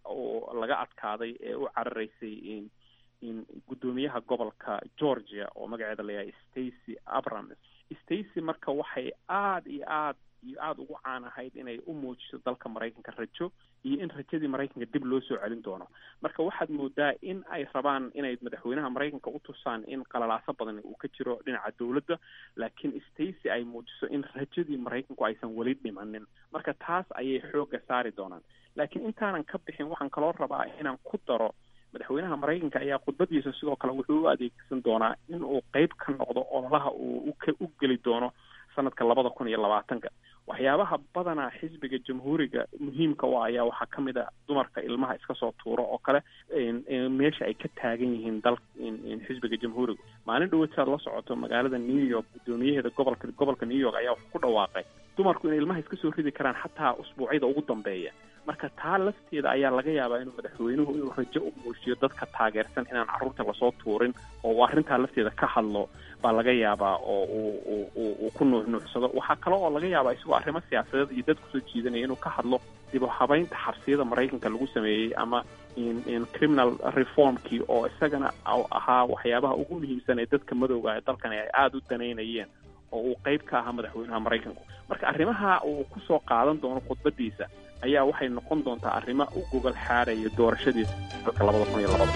oo laga adkaaday ee u cararaysay in in guddoomiyaha gobolka Georgia oo magaceeda la yahay Stacey Abrams. Stacey marka waxay aad iyo aad iyo aada ugu caan ahayd inay u muujiso dalka Maraykanka rajo iyo in rajadii Maraykanka dib loo soo celin doono. marka waxaad moodaa in ay rabaan inay madaxweynaha Maraykanka u tusaan in qalalaaso badan uu ka jiro dhinaca dowladda laakiin Stacey ay muujiso in rajadii Maraykanku aysan weli dhimanin. marka taas ayay xoogga saari doonaan. laakiin intaanan ka bixin waxaan kaloo rabaa inaan ku daro madaxweynaha Maraykanka ayaa khudbadiisa sidoo kale wuxuu u adeegsan doonaa in uu qayb ka noqdo ololaha uu u geli doono sanadka labada kun iyo labaatanka. waxyaabaha badanaa xisbiga jamhuuriga muhiimka u ayaa waxaa ka mid a dumarka ilmaha iska soo tuuro oo kale meesha ay ka taagan yihiin dal xisbiga jamhuuriga. maalin dhaweed saad la socoto magaalada New York guddoomiyaheeda gobolka gobolka New York ayaa ku dhawaaqay dumarku inay ilmaha iska soo ridi karaan xataa usbuucyada ugu dambeeya. marka taa lafteeda ayaa laga yaabaa inuu madaxweynuhu inuu rajo u muujiyo dadka taageersan inaan carruurta lasoo tuurin oo uu arrintaa lafteeda ka hadlo baa laga yaabaa oo uu uu ku nuuxnuuxsado. waxaa kale oo laga yaabaa isagoo arrimo siyaasadeed iyo dad kusoo jiidanaya inuu ka hadlo dib u habaynta xabsiyada Maraykanka lagu sameeyey ama in in criminal reformkii oo isagana ahaa waxyaabaha ugu muhiimsan ee dadka madowga ee dalkan ay aada u danaynayeen oo uu qayb ka ahaa madaxweynaha Maraykanku. marka arrimaha uu kusoo qaadan doono khudbadiisa ayaa waxay noqon doontaa arrimo u gogol xaaraya doorashadiisa dalka labada kun iyo labada.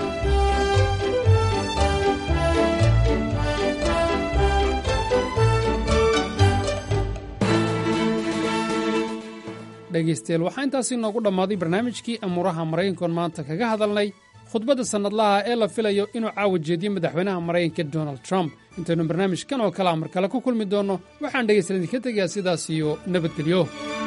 dhegaystayaal waxaa intaasi noogu dhammaaday barnaamijkii amuuraha Maraykanka maanta kaga hadalnay khudbadda sannadlaha ee la filayo inuu caawa jeediyo madaxweynaha maraykanka donald trump intaynu barnaamijkan oo kalea mar kale ku kulmi doonno waxaan dhegaystalan idinka tegayaa sidaas iyo nabadgelyo.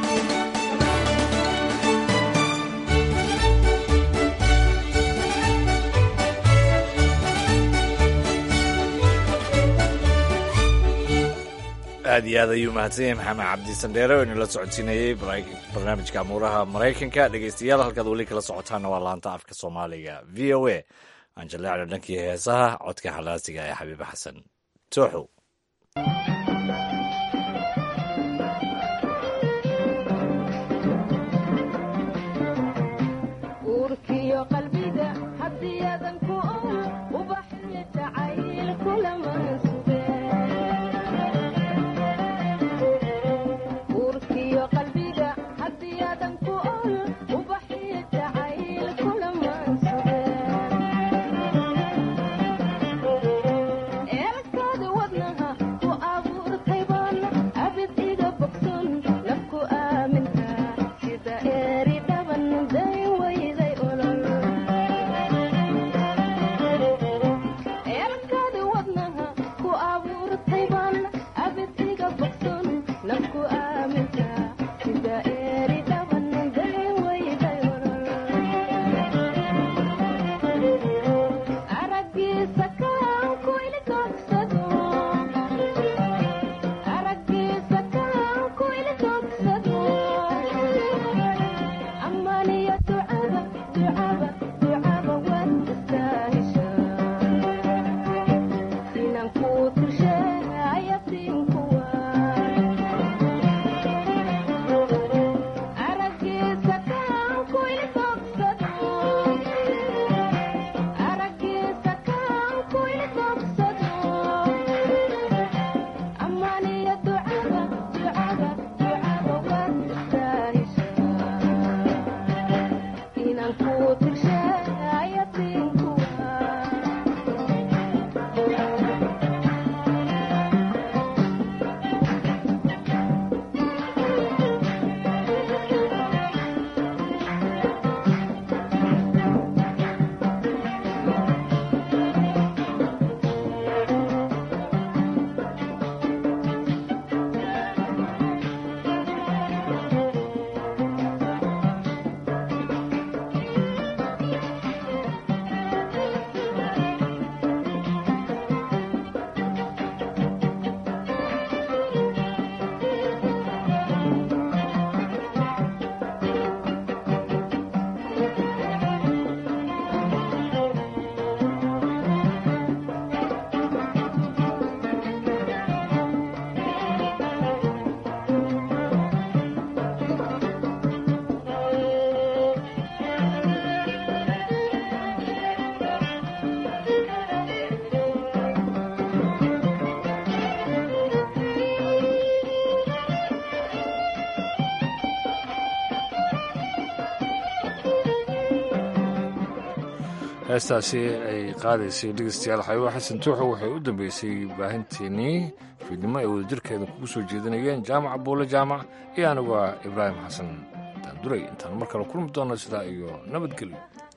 aad iyo aad ayuu mahadsan yahay maxamed cabdi sandheere oo inala socodsiinayey barnaamijka amuuraha maraykanka. dhegaystayaal halkaad weli kala socotaanna waa laanta afka soomaaliga v o a aan jaleecno dhankii heesaha codka xalaasiga ee xabiibe xasan tooxow. heestaasi ay qaadaysay dhegeystayaal xabiibo xasan tuuxo waxay u dambeysay baahinteennii fiidnimo ay wadajirkeeda kugu soo jeedinayeen jaamac buule jaamac iyo anigu ah ibraahim xasan daanduray intaan mar kale kulmi doonno sidaa iyo nabadgelyo.